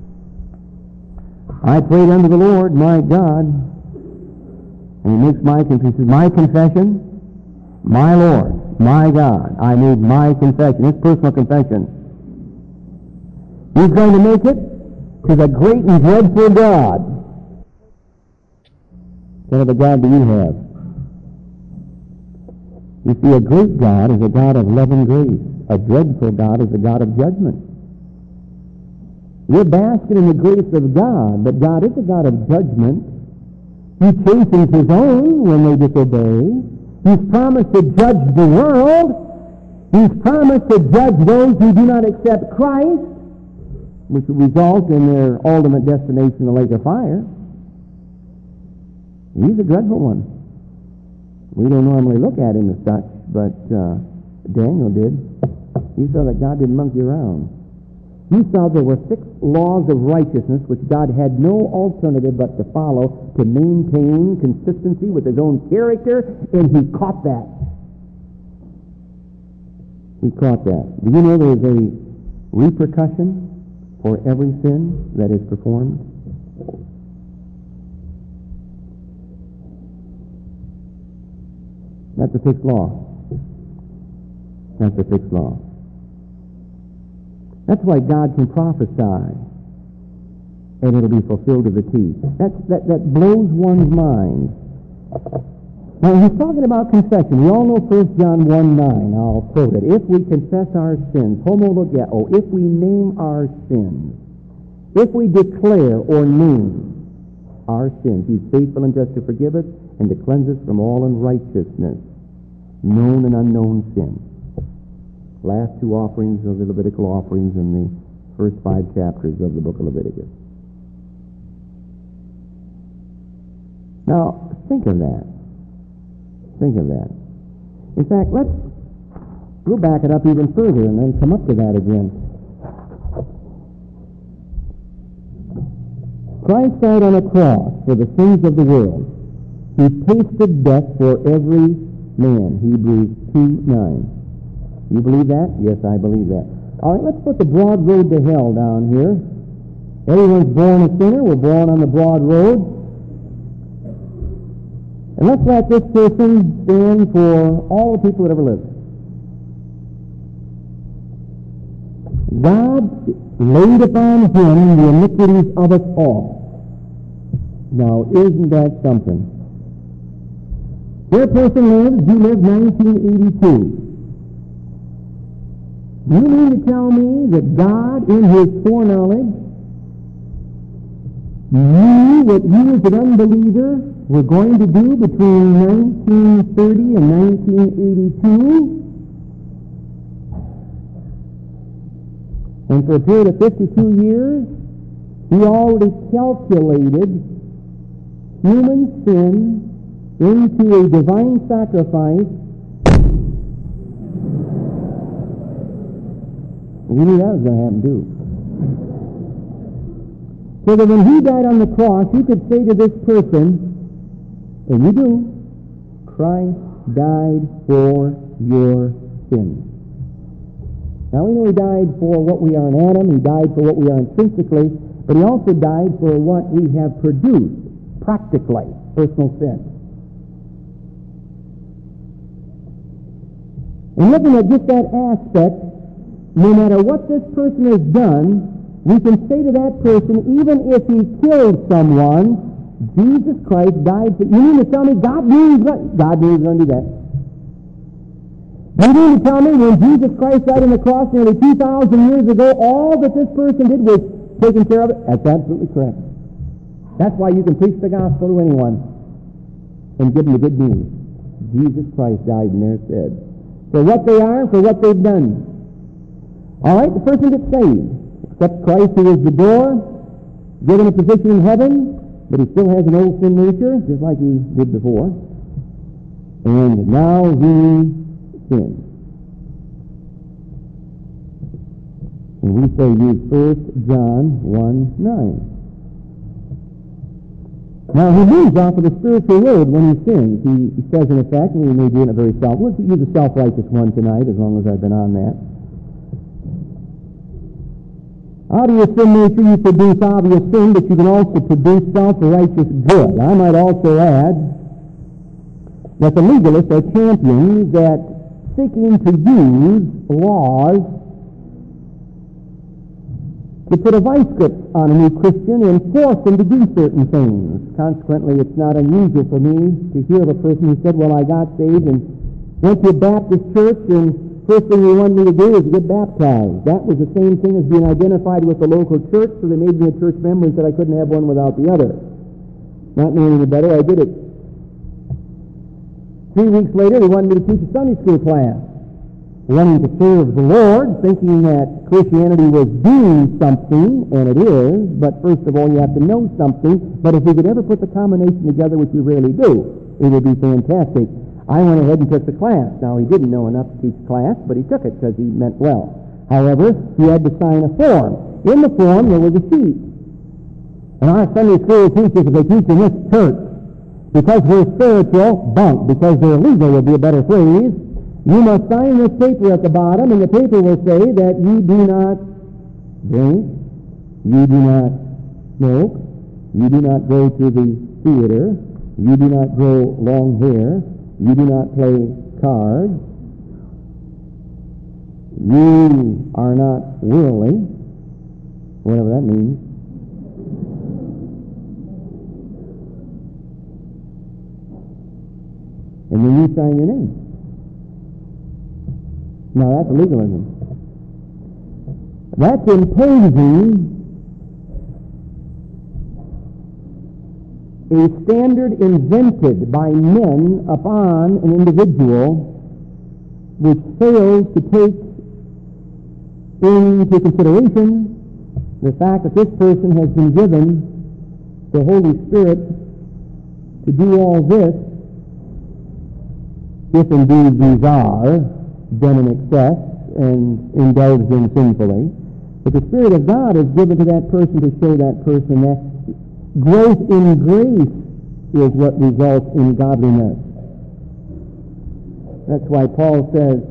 I prayed unto the Lord, my God, and he makes my confession, my confession, my Lord, my God. I made my confession. It's personal confession. He's going to make it to the great and dreadful God. What other God do you have? You see, a great God is a God of love and grace. A dreadful God is a God of judgment. You're basking in the grace of God, but God is a God of judgment. He chastens His own when they disobey. He's promised to judge the world. He's promised to judge those who do not accept Christ, which will result in their ultimate destination, the lake of fire. He's a dreadful one. We don't normally look at him as such, but uh, Daniel did. He saw that God didn't monkey around. He saw there were six laws of righteousness which God had no alternative but to follow to maintain consistency with His own character, and He caught that. He caught that. Do you know there's a repercussion for every sin that is performed? That's a fixed law. That's a fixed law. That's why God can prophesy, and it'll be fulfilled to the T. That's, that, that blows one's mind. Now, he's talking about confession. We all know First John one nine. I'll quote it. If we confess our sins, homologeo, if we name our sins, if we declare or name our sins, He's faithful and just to forgive us and to cleanse us from all unrighteousness, known and unknown sin. Last two offerings of the Levitical offerings in the first five chapters of the book of Leviticus. Now, think of that. Think of that. In fact, let's we'll back it up even further and then come up to that again. Christ died on a cross for the sins of the world. He tasted death for every man. Hebrews two nine. You believe that? Yes, I believe that. All right, let's put the broad road to hell down here. Everyone's born a sinner. We're born on the broad road. And let's let this person stand for all the people that ever lived. God laid upon Him the iniquities of us all. Now, isn't that something? Here a person lives, you lived nineteen eighty-two. Do you mean to tell me that God, in His foreknowledge, knew what you as an unbeliever were going to do between nineteen thirty and nineteen eighty-two? And for a period of fifty-two years, He already calculated human sin into a divine sacrifice. You knew that was going to happen too. So that when He died on the cross, you could say to this person, and you do, Christ died for your sins. Now we know He died for what we are in Adam, He died for what we are intrinsically, but He also died for what we have produced practically, personal sin. And looking at just that aspect, no matter what this person has done, we can say to that person, even if he killed someone, Jesus Christ died for you. You mean to tell me God knew he was going, God knew he was going to do that? You mean to tell me when Jesus Christ died on the cross nearly two thousand years ago, all that this person did was taking care of it? That's absolutely correct. That's why you can preach the gospel to anyone and give them the good news. Jesus Christ died in their stead. For what they are, for what they've done. All right, the person gets saved. Accept Christ who is the door, given a position in heaven, but he still has an old sin nature, just like he did before. And now he sins. And we say use First John one nine. Now he moves off of the spiritual road when he sins. He, he says in effect, and we may do it in a very self, let's use a self-righteous one tonight, as long as I've been on that. Out of your sin nature you produce obvious sin, but you can also produce self-righteous good. I might also add that the legalists are champions that seeking to use laws to put a vice grip on a new Christian and force them to do certain things. Consequently, it's not unusual for me to hear of a person who said, well, I got saved and went to a Baptist church, and first thing they wanted me to do is get baptized. That was the same thing as being identified with the local church, so they made me a church member and said I couldn't have one without the other. Not knowing any better, I did it. Three weeks later, they wanted me to teach a Sunday school class. Wanting to serve the Lord, thinking that Christianity was doing something, and it is, but first of all, you have to know something. But if we could ever put the combination together, which we rarely do, it would be fantastic. I went ahead and took the class. Now, he didn't know enough to teach class, but he took it because he meant well. However, he had to sign a form. In the form, there was a sheet. And our Sunday school teachers, if they teach in this church, because we're spiritual, bunk, because they're legal would be a better phrase, you must sign this paper at the bottom, and the paper will say that you do not drink, you do not smoke, you do not go to the theater, you do not grow long hair, you do not play cards, you are not worldly, whatever that means. And then you sign your name. Now that's legalism. That's imposing a standard invented by men upon an individual which fails to take into consideration the fact that this person has been given the Holy Spirit to do all this, if indeed these are done in excess and indulged in sinfully. But the Spirit of God is given to that person to show that person that growth in grace is what results in godliness. That's why Paul says,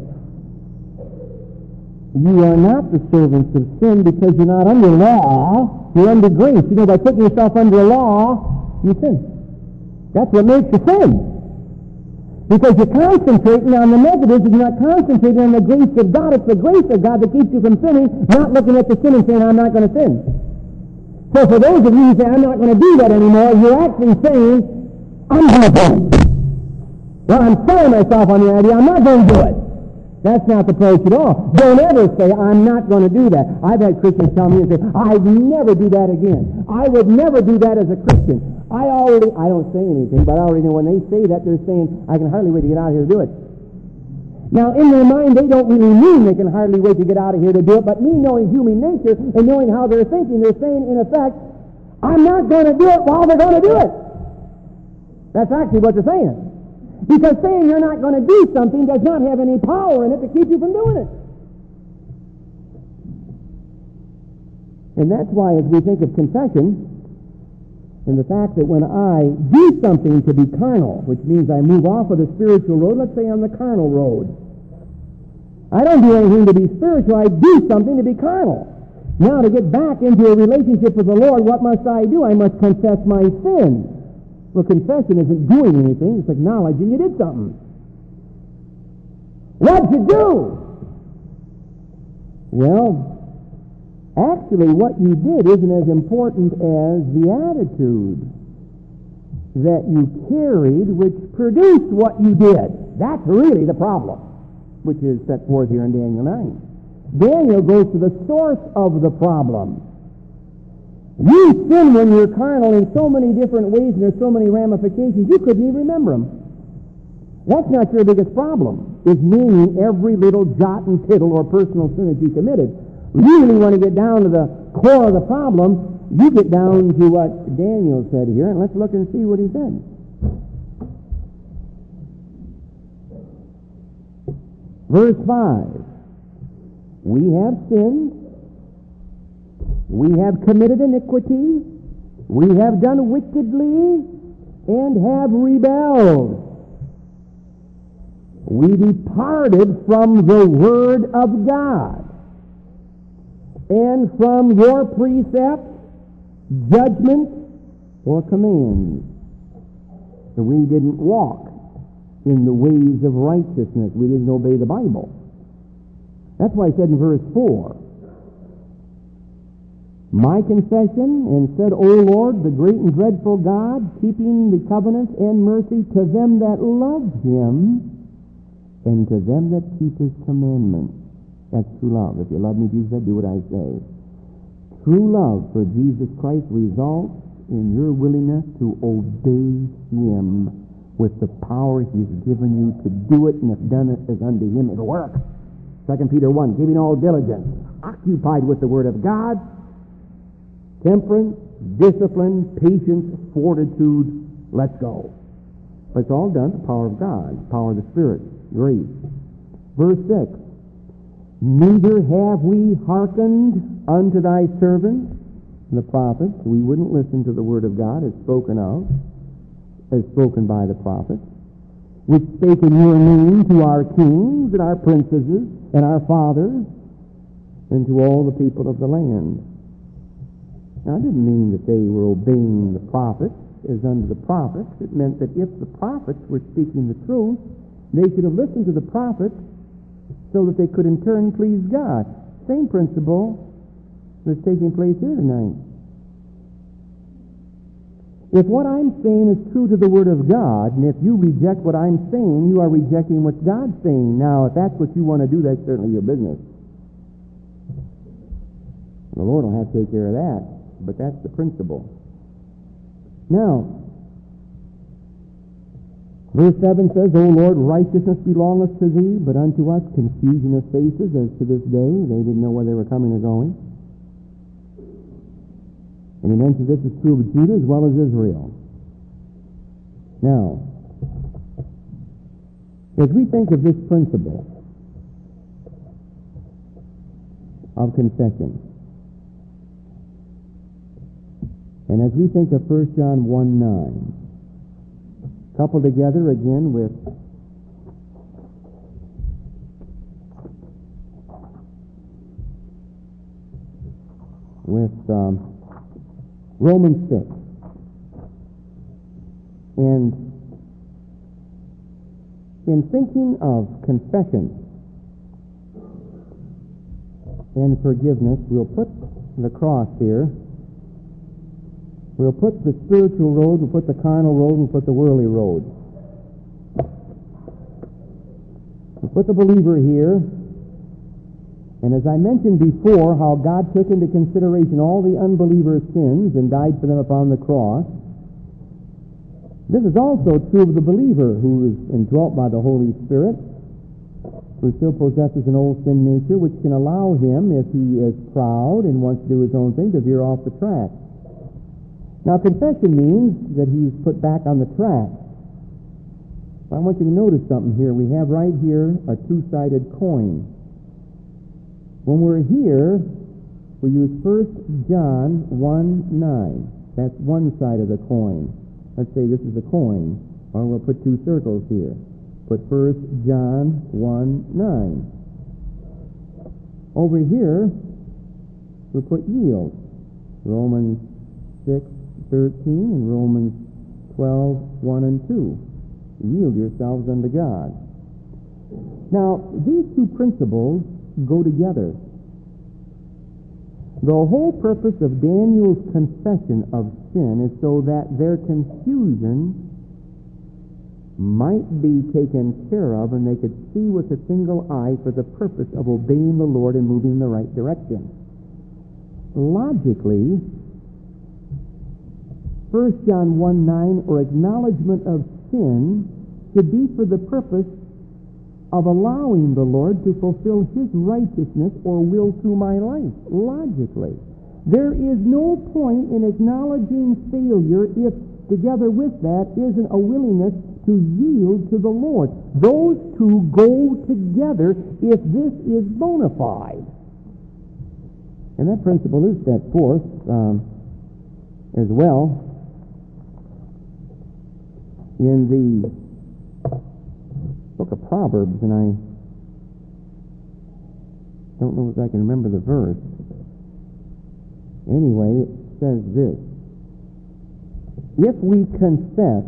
you are not the servants of sin because you're not under law, you're under grace. You know, by putting yourself under law, you sin. That's what makes you sin. Because you're concentrating on the negatives and you're not concentrating on the grace of God. It's the grace of God that keeps you from sinning, not looking at the sin and saying, I'm not going to sin. So for those of you who say, I'm not going to do that anymore, you're actually saying, I'm going to do it. Well, I'm selling myself on the idea, I'm not going to do it. That's not the approach at all. Don't ever say, I'm not going to do that. I've had Christians tell me and say, I'd never do that again. I would never do that as a Christian. I already, I don't say anything, but I already know when they say that, they're saying, I can hardly wait to get out of here to do it. Now, in their mind, they don't really mean they can hardly wait to get out of here to do it, but me knowing human nature and knowing how they're thinking, they're saying, in effect, I'm not going to do it while they're going to do it. That's actually what they're saying. Because saying you're not going to do something does not have any power in it to keep you from doing it. And that's why, as we think of confession, and the fact that when I do something to be carnal, which means I move off of the spiritual road, let's say on the carnal road, I don't do anything to be spiritual, I do something to be carnal. Now, to get back into a relationship with the Lord, what must I do? I must confess my sin. Well, confession isn't doing anything, it's acknowledging you did something. What'd you do? Well, actually what you did isn't as important as the attitude that you carried which produced what you did. That's really the problem, which is set forth here in Daniel nine. Daniel goes to the source of the problem. You sin when you're carnal in so many different ways and there's so many ramifications, you couldn't even remember them. That's not your biggest problem, is naming every little jot and tittle or personal sin that you committed. Really want to get down to the core of the problem, you get down to what Daniel said here, and let's look and see what he said. Verse five. We have sinned. We have committed iniquity. We have done wickedly and have rebelled. We departed from the Word of God and from your precepts, judgments, or commands. So we didn't walk in the ways of righteousness. We didn't obey the Bible. That's why I said in verse four, my confession, and said, O Lord, the great and dreadful God, keeping the covenant and mercy to them that love him, and to them that keep his commandments. That's true love. If you love me, Jesus said, do what I say. True love for Jesus Christ results in your willingness to obey him with the power he's given you to do it, and if done it as unto him, it'll work. Second Peter one, giving all diligence, occupied with the Word of God, temperance, discipline, patience, fortitude, let's go. But it's all done, the power of God, the power of the Spirit, grace. Verse six, neither have we hearkened unto thy servants, the prophets. We wouldn't listen to the Word of God as spoken of, as spoken by the prophets, which spake in your name to our kings and our princesses and our fathers and to all the people of the land. Now, it didn't mean that they were obeying the prophets as unto the prophets. It meant that if the prophets were speaking the truth, they should have listened to the prophets so that they could in turn please God. Same principle that's taking place here tonight. If what I'm saying is true to the Word of God, and if you reject what I'm saying, you are rejecting what God's saying. Now, if that's what you want to do, that's certainly your business. The Lord will have to take care of that, but that's the principle. Now, verse seven says, O Lord, righteousness belongeth to thee, but unto us confusion of faces, as to this day. They didn't know whether they were coming or going. And he mentions this is true of Judah as well as Israel. Now, as we think of this principle of confession, and as we think of First John one nine, coupled together again with with um, Romans six, and in thinking of confession and forgiveness, we'll put the cross here. We'll put the spiritual road, we'll put the carnal road, we'll put the worldly road. We'll put the believer here. And as I mentioned before, how God took into consideration all the unbelievers' sins and died for them upon the cross, this is also true of the believer who is indwelt by the Holy Spirit, who still possesses an old sin nature, which can allow him, if he is proud and wants to do his own thing, to veer off the track. Now, confession means that he's put back on the track. I want you to notice something here. We have right here a two-sided coin. When we're here, we use First John one nine. That's one side of the coin. Let's say this is a coin, or we'll put two circles here. Put First John one nine. Over here, we'll put yield. Romans six thirteen and Romans twelve one and two. Yield yourselves unto God. Now, these two principles go together. The whole purpose of Daniel's confession of sin is so that their confusion might be taken care of and they could see with a single eye for the purpose of obeying the Lord and moving in the right direction. Logically, First John one nine, or acknowledgement of sin, should be for the purpose of allowing the Lord to fulfill His righteousness or will through my life, logically. There is no point in acknowledging failure if, together with that, isn't a willingness to yield to the Lord. Those two go together if this is bona fide. And that principle is set forth um, as well in the book of Proverbs, and I don't know if I can remember the verse. Anyway, it says this: if we confess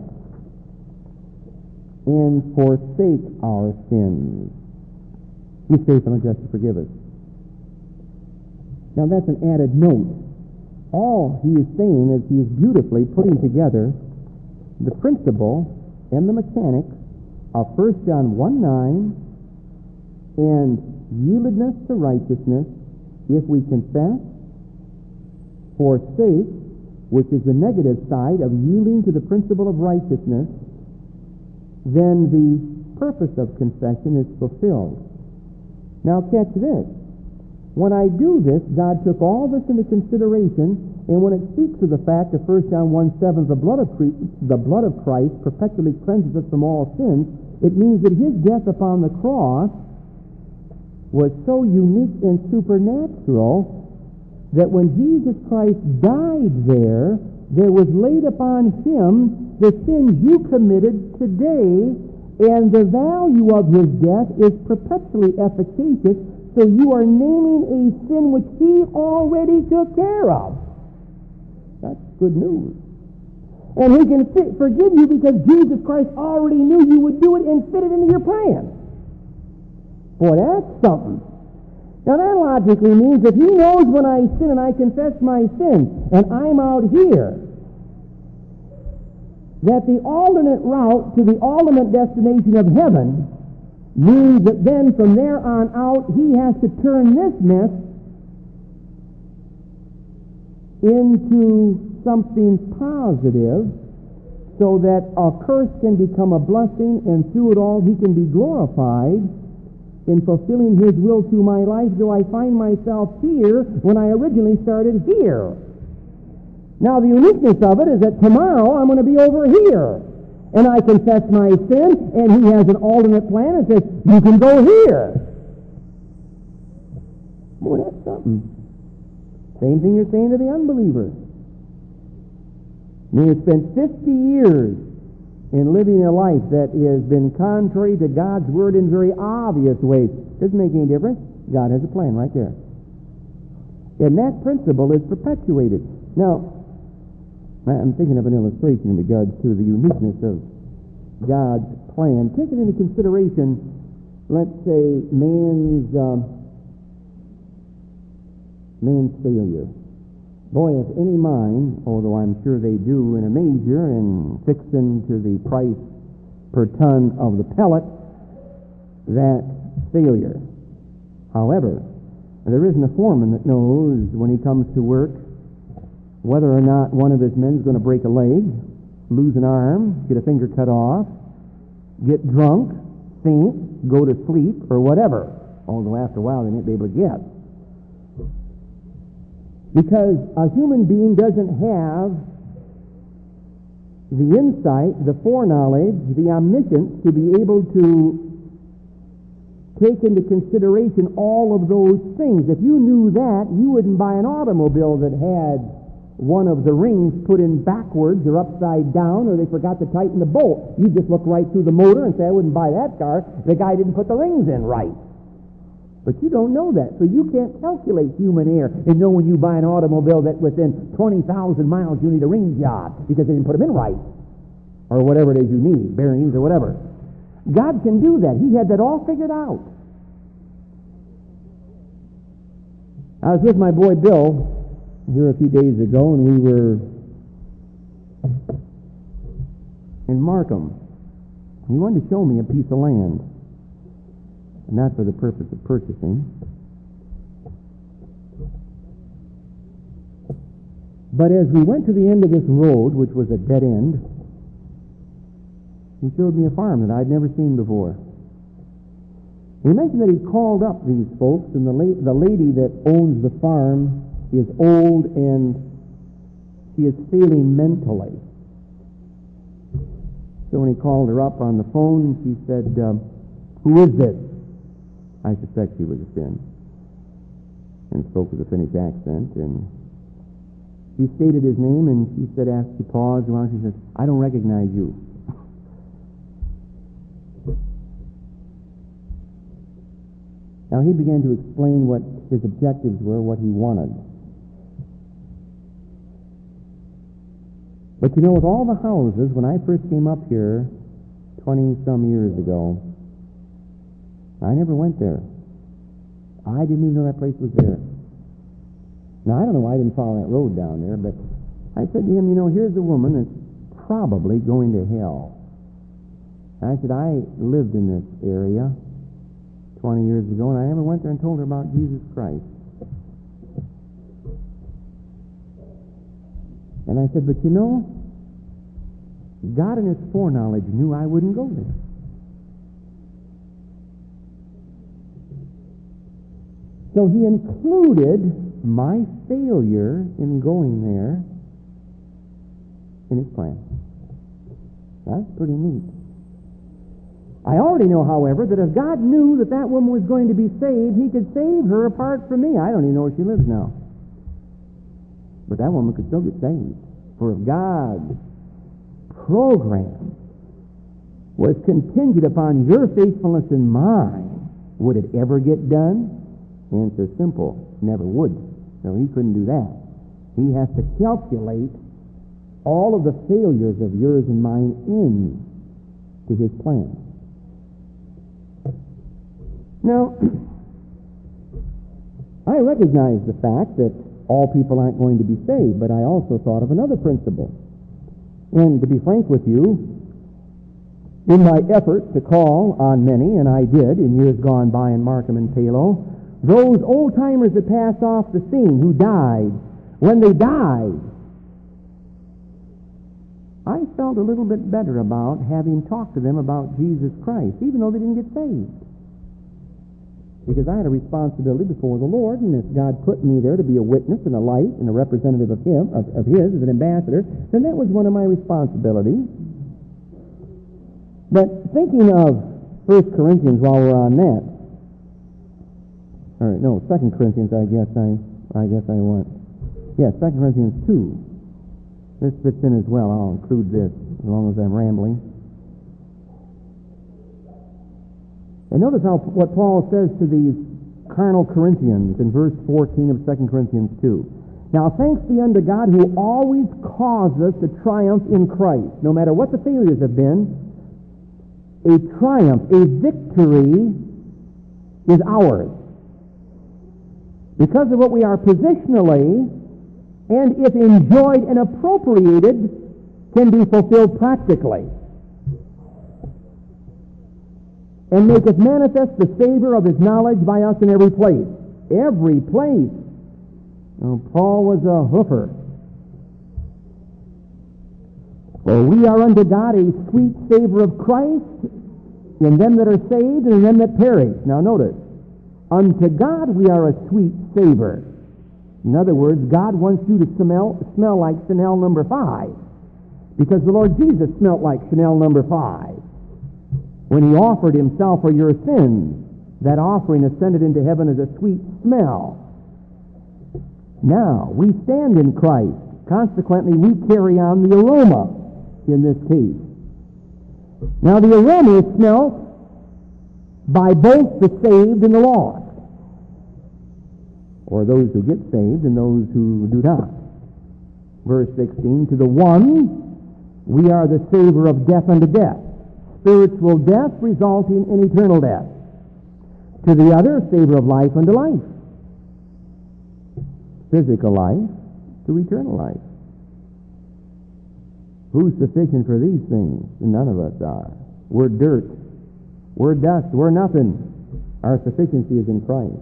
and forsake our sins, He's faithful and just to forgive us. Now that's an added note. All he is saying is he is beautifully putting together the principle and the mechanics of First John one nine and yieldedness to righteousness if we confess, forsake, which is the negative side of yielding to the principle of righteousness, then the purpose of confession is fulfilled. Now catch this. When I do this, God took all this into consideration, and when it speaks of the fact that First John one seven, the blood of the blood of Christ perpetually cleanses us from all sins, it means that His death upon the cross was so unique and supernatural that when Jesus Christ died there, there was laid upon Him the sins you committed today, and the value of His death is perpetually efficacious. So you are naming a sin which He already took care of. That's good news. And He can fit, forgive you because Jesus Christ already knew you would do it and fit it into your plan. Boy, that's something. Now that logically means that He knows when I sin and I confess my sin, and I'm out here, that the alternate route to the ultimate destination of heaven means that then from there on out He has to turn this mess into something positive so that a curse can become a blessing, and through it all He can be glorified in fulfilling His will through my life, though I find myself here when I originally started here. Now the uniqueness of it is that tomorrow I'm going to be over here. And I confess my sin, and He has an alternate plan and says, you can go here. Boy, that's something. Same thing you're saying to the unbeliever. You have spent fifty years in living a life that has been contrary to God's Word in very obvious ways. Doesn't make any difference. God has a plan right there. And that principle is perpetuated. Now, I'm thinking of an illustration in regards to the uniqueness of God's plan. Take it into consideration, let's say, man's um, man's failure. Boy, if any mind, although I'm sure they do in a major and fixing to the price per ton of the pellet, that failure. However, there isn't a foreman that knows when he comes to work whether or not one of his men is going to break a leg, lose an arm, get a finger cut off, get drunk, faint, go to sleep, or whatever. Although after a while they might be able to guess. Because a human being doesn't have the insight, the foreknowledge, the omniscience to be able to take into consideration all of those things. If you knew that, you wouldn't buy an automobile that had one of the rings put in backwards or upside down, or they forgot to tighten the bolt. You just look right through the motor and say, I wouldn't buy that car. The guy didn't put the rings in right. But you don't know that, so you can't calculate human error and know when you buy an automobile that within twenty thousand miles you need a ring job because they didn't put them in right, or whatever it is you need, bearings or whatever. God can do that. He had that all figured out. I was with my boy Bill here a few days ago, and we were in Markham. He wanted to show me a piece of land, not for the purpose of purchasing. But as we went to the end of this road, which was a dead end, he showed me a farm that I'd never seen before. He mentioned that he called up these folks, and the, la- the lady that owns the farm is old and she is failing mentally. So when he called her up on the phone, she said, um, "Who is this?" I suspect she was a Finn, and spoke with a Finnish accent, and he stated his name, and she said, after she paused a while, she said, "I don't recognize you." Now he began to explain what his objectives were, what he wanted. But you know, with all the houses, when I first came up here twenty-some years ago, I never went there. I didn't even know that place was there. Now, I don't know why I didn't follow that road down there, but I said to him, you know, here's a woman that's probably going to hell. And I said, I lived in this area twenty years ago, and I never went there and told her about Jesus Christ. And I said, but you know, God in His foreknowledge knew I wouldn't go there. So He included my failure in going there in His plan. That's pretty neat. I already know, however, that if God knew that that woman was going to be saved, He could save her apart from me. I don't even know where she lives now. But that woman could still get saved. For if God's program was contingent upon your faithfulness and mine, would it ever get done? Answer simple, never would. So He couldn't do that. He has to calculate all of the failures of yours and mine in to His plan. Now, I recognize the fact that all people aren't going to be saved, but I also thought of another principle. And to be frank with you, in my effort to call on many, and I did in years gone by in Markham and Palo, those old-timers that passed off the scene who died, when they died, I felt a little bit better about having talked to them about Jesus Christ, even though they didn't get saved. Because I had a responsibility before the Lord, and if God put me there to be a witness and a light and a representative of Him, of, of His, as an ambassador, then that was one of my responsibilities. But thinking of First Corinthians while we're on that, or no, Second Corinthians, I guess I, I guess I want. Yes, yeah, Second Corinthians two. This fits in as well. I'll include this as long as I'm rambling. And notice how what Paul says to these carnal Corinthians in verse fourteen of Second Corinthians two. Now thanks be unto God who always causes us to triumph in Christ. No matter what the failures have been, a triumph, a victory is ours. Because of what we are positionally, and if enjoyed and appropriated, can be fulfilled practically. And maketh manifest the savor of His knowledge by us in every place. Every place. Now, Paul was a hoofer. For we are unto God a sweet savor of Christ in them that are saved and in them that perish. Now notice, unto God we are a sweet savor. In other words, God wants you to smell, smell like Chanel number five. Because the Lord Jesus smelt like Chanel number five. When He offered Himself for your sins, that offering ascended into heaven as a sweet smell. Now, we stand in Christ. Consequently, we carry on the aroma in this case. Now, the aroma is smelt by both the saved and the lost, or those who get saved and those who do not. Verse sixteen, to the one, we are the savor of death unto death, spiritual death resulting in eternal death. To the other, savor of life unto life. Physical life to eternal life. Who's sufficient for these things? None of us are. We're dirt. We're dust. We're nothing. Our sufficiency is in Christ.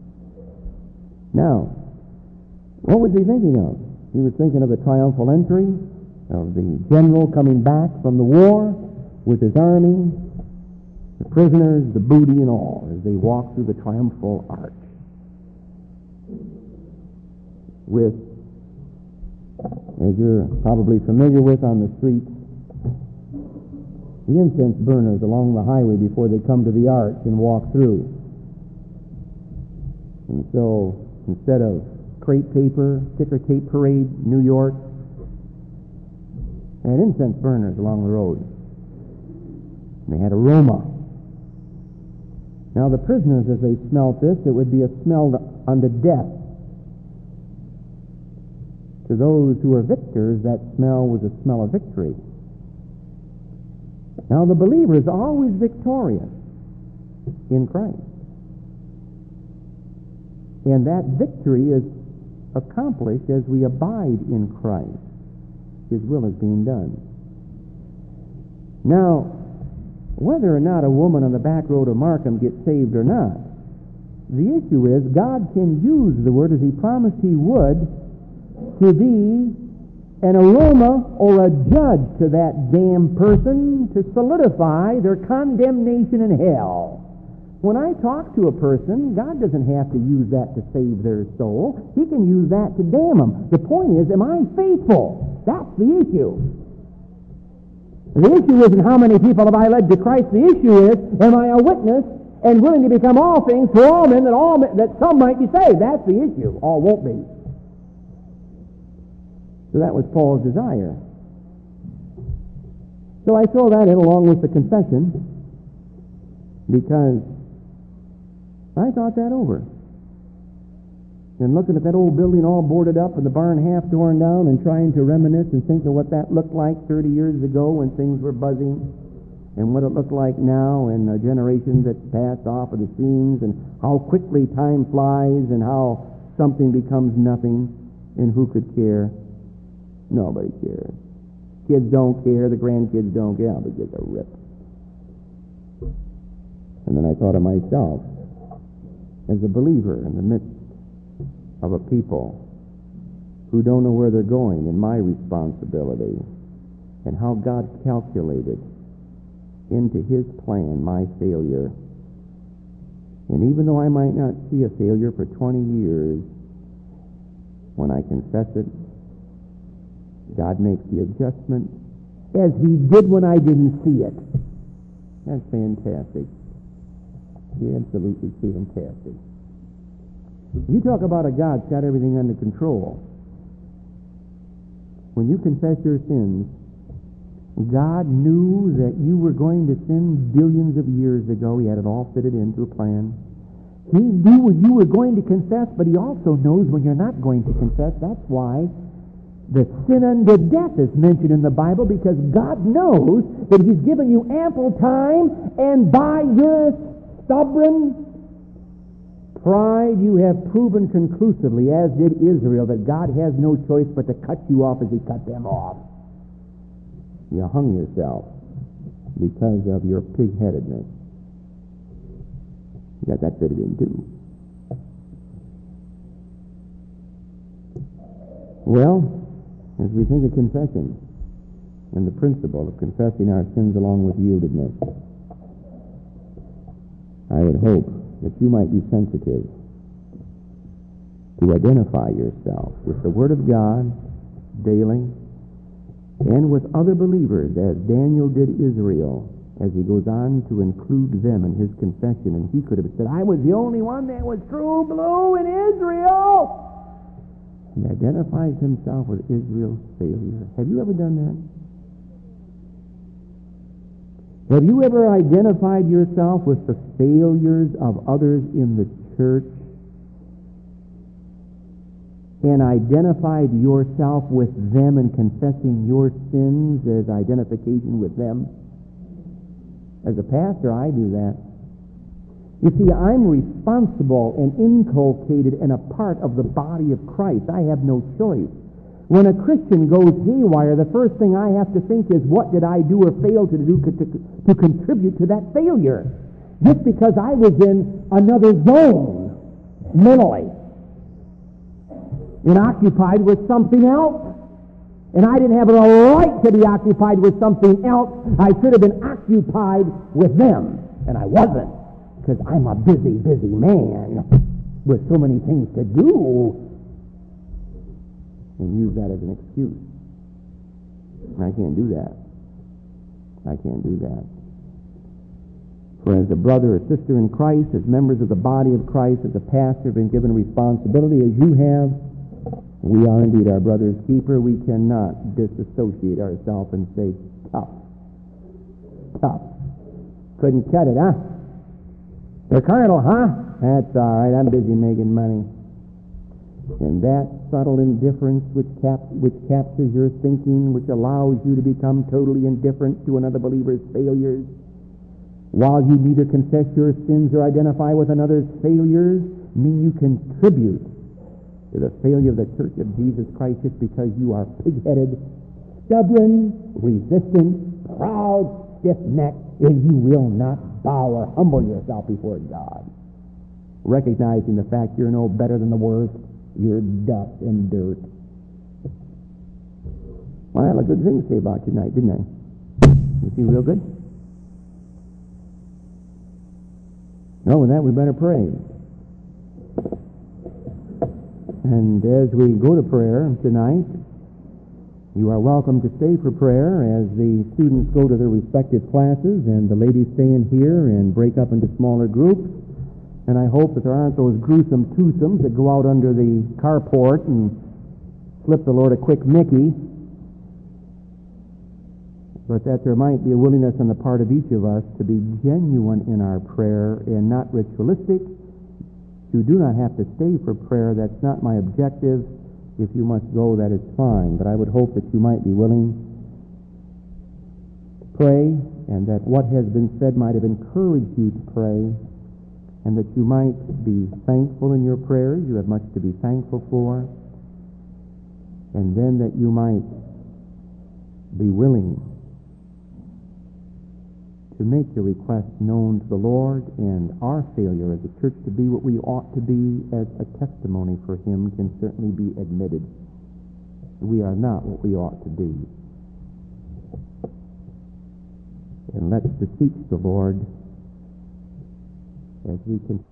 Now, what was he thinking of? He was thinking of the triumphal entry, of the general coming back from the war with his army, the prisoners, the booty, and all, as they walk through the triumphal arch. With, as you're probably familiar with on the streets, the incense burners along the highway before they come to the arch and walk through. And so, instead of crepe paper, ticker tape parade, New York, they had incense burners along the road. And they had aroma. Now the prisoners, as they smelt this, it would be a smell unto death. To those who were victors, that smell was a smell of victory. Now the believer is always victorious in Christ. And that victory is accomplished as we abide in Christ. His will is being done. Now, whether or not a woman on the back road of Markham gets saved or not, the issue is God can use the Word as He promised He would to be an aroma or a judge to that damned person to solidify their condemnation in hell. When I talk to a person, God doesn't have to use that to save their soul. He can use that to damn them. The point is, am I faithful? That's the issue. The issue isn't how many people have I led to Christ. The issue is, am I a witness and willing to become all things to all men that all men, that some might be saved? That's the issue. All won't be. So that was Paul's desire. So I throw that in along with the confession because I thought that over. And looking at that old building all boarded up and the barn half torn down and trying to reminisce and think of what that looked like thirty years ago when things were buzzing and what it looked like now and the generations that passed off of the scenes and how quickly time flies and how something becomes nothing and who could care? Nobody cares. Kids don't care. The grandkids don't care. But gives a rip. And then I thought of myself as a believer in the midst of a people who don't know where they're going and my responsibility and how God calculated into His plan my failure. And even though I might not see a failure for twenty years, when I confess it, God makes the adjustment as He did when I didn't see it. That's fantastic. Absolutely fantastic. You talk about a God that's got everything under control. When you confess your sins, God knew that you were going to sin billions of years ago. He had it all fitted into a plan. He knew when you were going to confess, but He also knows when you're not going to confess. That's why the sin unto death is mentioned in the Bible, because God knows that He's given you ample time, and by your stubborn pride you have proven conclusively, as did Israel, that God has no choice but to cut you off as He cut them off. You hung yourself because of your pig-headedness. You got that fitted in too. Well, as we think of confession and the principle of confessing our sins along with yieldedness, I would hope that you might be sensitive to identify yourself with the Word of God daily and with other believers, as Daniel did Israel, as he goes on to include them in his confession. And he could have said, I was the only one that was true blue in Israel. He identifies himself with Israel's failure. Have you ever done that? Have you ever identified yourself with the failures of others in the church and identified yourself with them and confessing your sins as identification with them? As a pastor, I do that. You see, I'm responsible and inculcated and a part of the body of Christ. I have no choice. When a Christian goes haywire, the first thing I have to think is, what did I do or fail to do to, to contribute to that failure? Just because I was in another zone mentally and occupied with something else. And I didn't have a right to be occupied with something else. I should have been occupied with them. And I wasn't. Because I'm a busy, busy man with so many things to do. And use that as an excuse. And I can't do that. I can't do that. For as a brother or sister in Christ, as members of the body of Christ, as a pastor, been given responsibility as you have, we are indeed our brother's keeper. We cannot disassociate ourselves and say, tough. Tough. Couldn't cut it, huh? The colonel, huh? That's all right. I'm busy making money. And that subtle indifference which, cap- which captures your thinking, which allows you to become totally indifferent to another believer's failures, while you neither confess your sins or identify with another's failures, mean you contribute to the failure of the Church of Jesus Christ just because you are pig-headed, stubborn, resistant, proud, stiff-necked, and you will not bow or humble yourself before God, recognizing the fact you're no better than the worst. You're dust and dirt. Well, I had a good thing to say about you tonight, didn't I? You feel real good? No, with that we better pray. And as we go to prayer tonight, you are welcome to stay for prayer as the students go to their respective classes and the ladies stay in here and break up into smaller groups. And I hope that there aren't those gruesome twosomes that go out under the carport and slip the Lord a quick Mickey, but that there might be a willingness on the part of each of us to be genuine in our prayer and not ritualistic. You do not have to stay for prayer. That's not my objective. If you must go, that is fine. But I would hope that you might be willing to pray, and that what has been said might have encouraged you to pray, and that you might be thankful in your prayers. You have much to be thankful for. And then that you might be willing to make your request known to the Lord, and our failure as a church to be what we ought to be as a testimony for Him can certainly be admitted. We are not what we ought to be. And let's beseech the Lord as we can